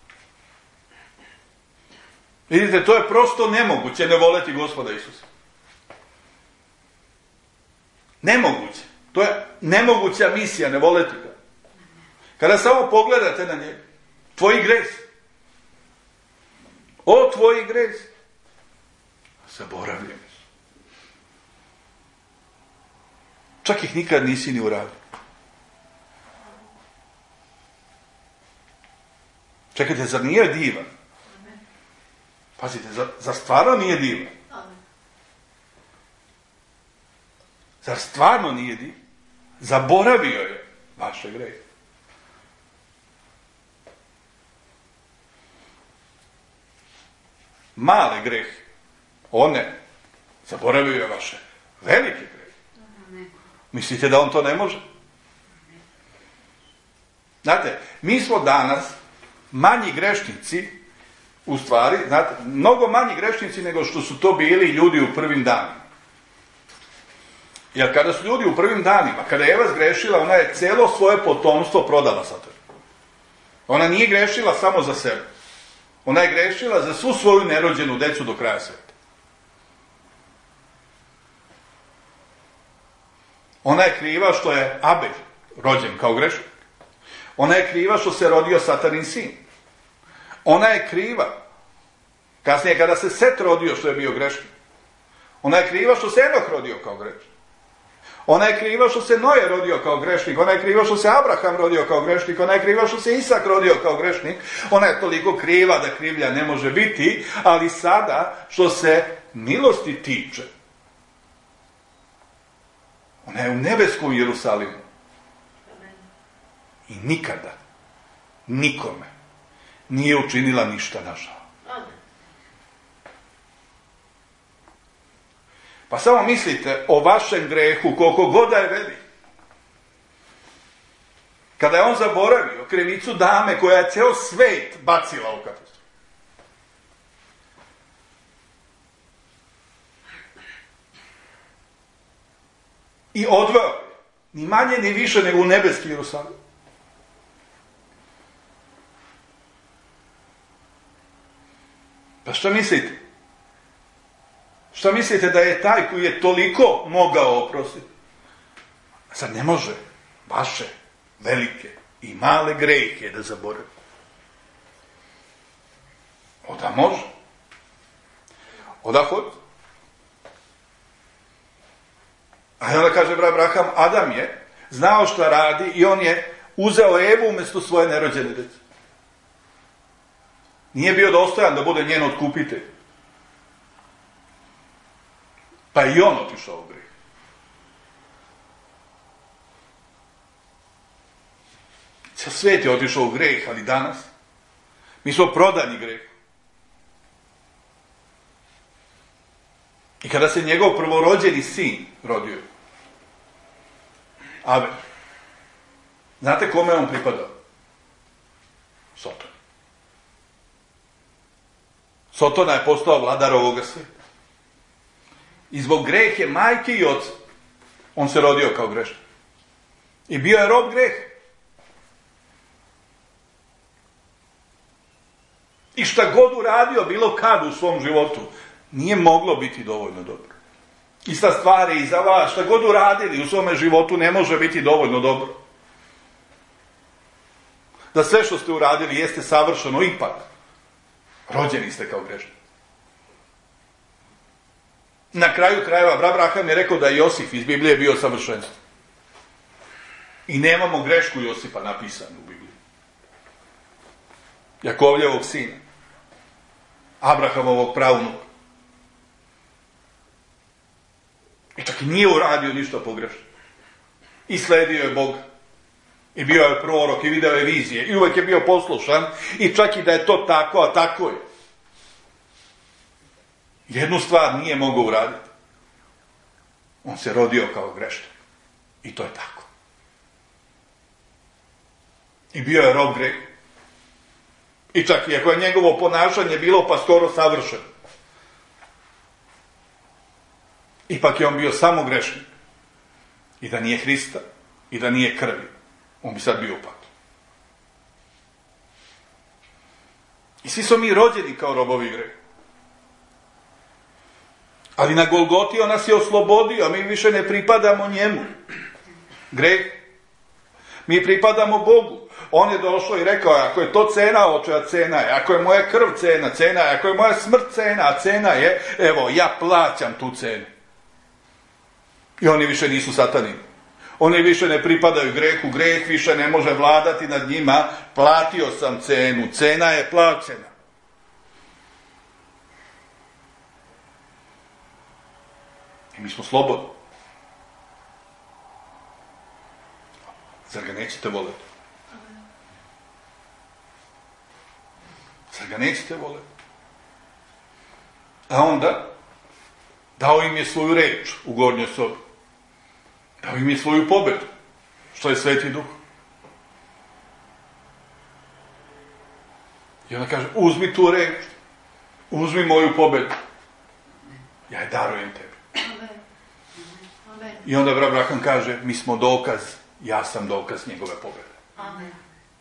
Vidite, to je prosto nemoguće ne voleti Gospoda Isusa. Nemoguće. To je nemoguća misija, ne voleti ga. Kada samo pogledate na njega, tvoji gresi. O, tvoji gresi. Zaboravljeni su. Čak ih nikad nisi ni uradio. Čekajte, zar nije divan? Pazite, zar, zar stvarno nije divan? Zar stvarno nije divan? Zaboravio je vaše grehe. Male grehe. One. Zaboravio je vaše velike grehe. Mislite da on to ne može? Znate, mi smo danas manji grešnici, u stvari, znate, mnogo manji grešnici nego što su to bili ljudi u prvim danima. Jer kada su ljudi u prvim danima, kada je Eva zgrešila, ona je celo svoje potomstvo prodala Satanu. Ona nije grešila samo za sebe. Ona je grešila za svu svoju nerođenu decu do kraja sveta. Ona je kriva što je Abel rođen kao grešnik. Ona je kriva što se rodio Satanin sin. Ona je kriva, kasnije kada se Set rodio što je bio grešnik. Ona je kriva što se Enok rodio kao grešnik. Ona je kriva što se Noje rodio kao grešnik. Ona je kriva što se Abraham rodio kao grešnik. Ona je kriva što se Isak rodio kao grešnik. Ona je toliko kriva da krivlja ne može biti, ali sada što se milosti tiče, ona je u nebeskom Jerusalimu. I nikada, nikome nije učinila ništa nažao. Pa samo mislite o vašem grehu, koliko god da je velik. Kada je on zaboravio krivicu dame koja je ceo svet bacila u katastrofu. I odveo je, ni manje ni više nego u nebeski Jerusalim. Pa što mislite? Što mislite da je taj koji je toliko mogao oprostiti? Sad ne može vaše velike i male grehe da zaboravi. Oda može. Oda hod. A onda kaže Abraham, Adam je znao šta radi i on je uzeo Evu umjesto svoje nerođene dece. Nije bio dostojan da bude njen otkupitelj. Pa i on otišao u greh. Cijel svijet je otišao u greh, ali danas mi smo prodani greh. I kada se njegov prvorođeni sin rodio, Abel, znate kome on pripadao? Sotoni. Sotona je postao vladar ovoga svijeta. I zbog grehe majke i oca, on se rodio kao grešnik. I bio je rob greha. I šta god uradio, bilo kad u svom životu, nije moglo biti dovoljno dobro. Ista stvar je i za vas, šta god uradili u svome životu ne može biti dovoljno dobro. Da sve što ste uradili jeste savršeno, ipak rođeni ste kao grešnik. Na kraju krajeva, Abraham je rekao da je Josif iz Biblije bio savršenstvo. I nemamo grešku Josipa napisanu u Bibliji. Jakovljevog sina. Abrahamovog pravunuka. I čak i nije uradio ništa pogrešno. I sledio je Boga. I bio je prorok i video je vizije. I uvijek je bio poslušan. I čak i da je to tako, a tako je. Jednu stvar nije mogao uraditi. On se rodio kao grešnik. I to je tako. I bio je rob greha. I čak i ako je njegovo ponašanje bilo pa skoro savršeno. Ipak je on bio samo grešnik. I da nije Hrista, i da nije krvi, on bi sad bio u paklu. I svi smo mi rođeni kao robovi greha. Ali na Golgoti on nas je oslobodio, a mi više ne pripadamo njemu. Greh. Mi pripadamo Bogu. On je došao i rekao, ako je to cena očeva, cena je. Ako je moja krv cena, cena je. Ako je moja smrt cena, a cena je, evo, ja plaćam tu cenu. I oni više nisu satani. Oni više ne pripadaju grehu, greh više ne može vladati nad njima. Platio sam cenu, cena je plaćena. I mi smo slobodni. Zar ga nećete voljeti? Zar ga nećete voljeti? A onda, dao im je svoju reč u gornjoj sobi. Dao im je svoju pobedu, što je Sveti Duh. I onda kaže, uzmi tu reč, uzmi moju pobedu. Ja je darujem tebi. Amen. Amen. I onda Abraham kaže, mi smo dokaz, ja sam dokaz njegove pobede. Amen.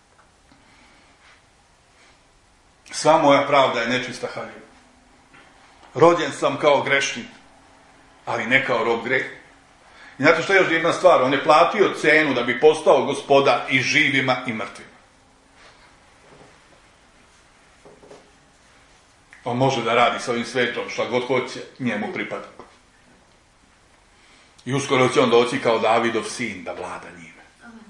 Sva moja pravda je nečista haljina. Rođen sam kao grešnik, ali ne kao rob greha. I znate što je još jedna stvar? On je platio cenu da bi postao gospodar i živima i mrtvima. On može da radi sa ovim svetom šta god hoće, njemu pripada. I uskoro će on doći kao Davidov sin da vlada njime.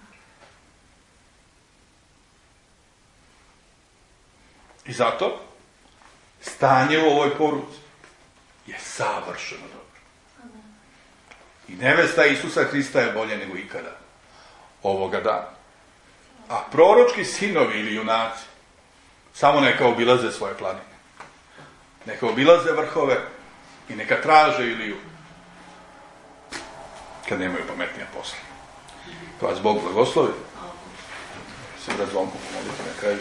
I zato stanje u ovoj poruci je savršeno dobro. I nevesta Isusa Hrista je bolje nego ikada ovoga dana. A proročki sinovi ili junaci samo neka obilaze svoje planine. Neka obilaze vrhove i neka traže Iliju kad nemaju pametnija posla. To vas Bog blagoslovi. Se brat Zvonko pomolite na kraju.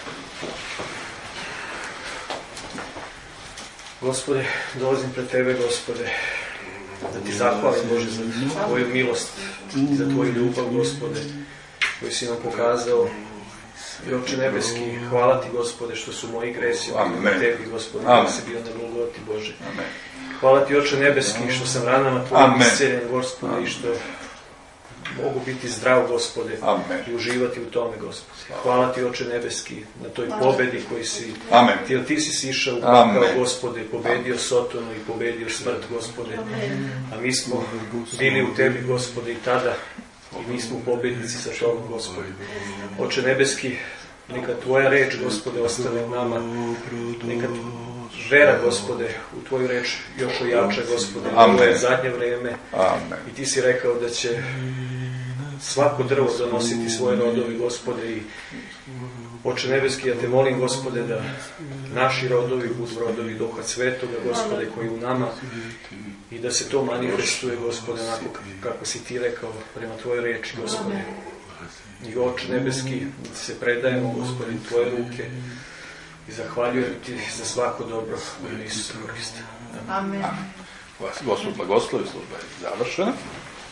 Gospode, dolazim pred Tebe, Gospode, da Ti zahvalim, Bože, za Tvoju milost i za Tvoju ljubav, Gospode, koju si nam pokazao. I Oče nebeski, hvala Ti, Gospode, što su moji gresi na Tebi, Gospode, da se bio na Golgoti, Bože. Amen. Hvala Ti, Oče nebeski, što sam ranama Tvojim isceljen, Gospode, i što mogu biti zdrav, Gospode, Amen. I uživati u tome, Gospode. Hvala Ti, Oče nebeski, na toj pobedi koji si, Amen. Ti, Ti si sišao kao, Gospode, pobedio Sotonu i pobedio smrt, Gospode. A mi smo bili u Tebi, Gospode, i tada, i mi smo pobednici sa Tobom, Gospode. Oče nebeski, neka Tvoja reč, Gospode, ostane u nama. Neka vera, Gospode, u Tvoju reč još ojača, Gospode, u ovo zadnje vreme. Amen. I Ti si rekao da će svako drvo donositi svoje rodovi, Gospode, i Oče nebeski, ja Te molim, Gospode, da naši rodovi budu rodovi Duha Svetoga, Gospode, koji u nama, i da se to manifestuje, Gospode, onako kako si Ti rekao prema Tvojoj reči, Gospode. I Oče nebeski, da se predajemo, Gospode, u Tvoje ruke i zahvaljujem Ti za svako dobro u ime Isusa Hrista. Amen. Vas Gospod blagoslovi, služba je završena.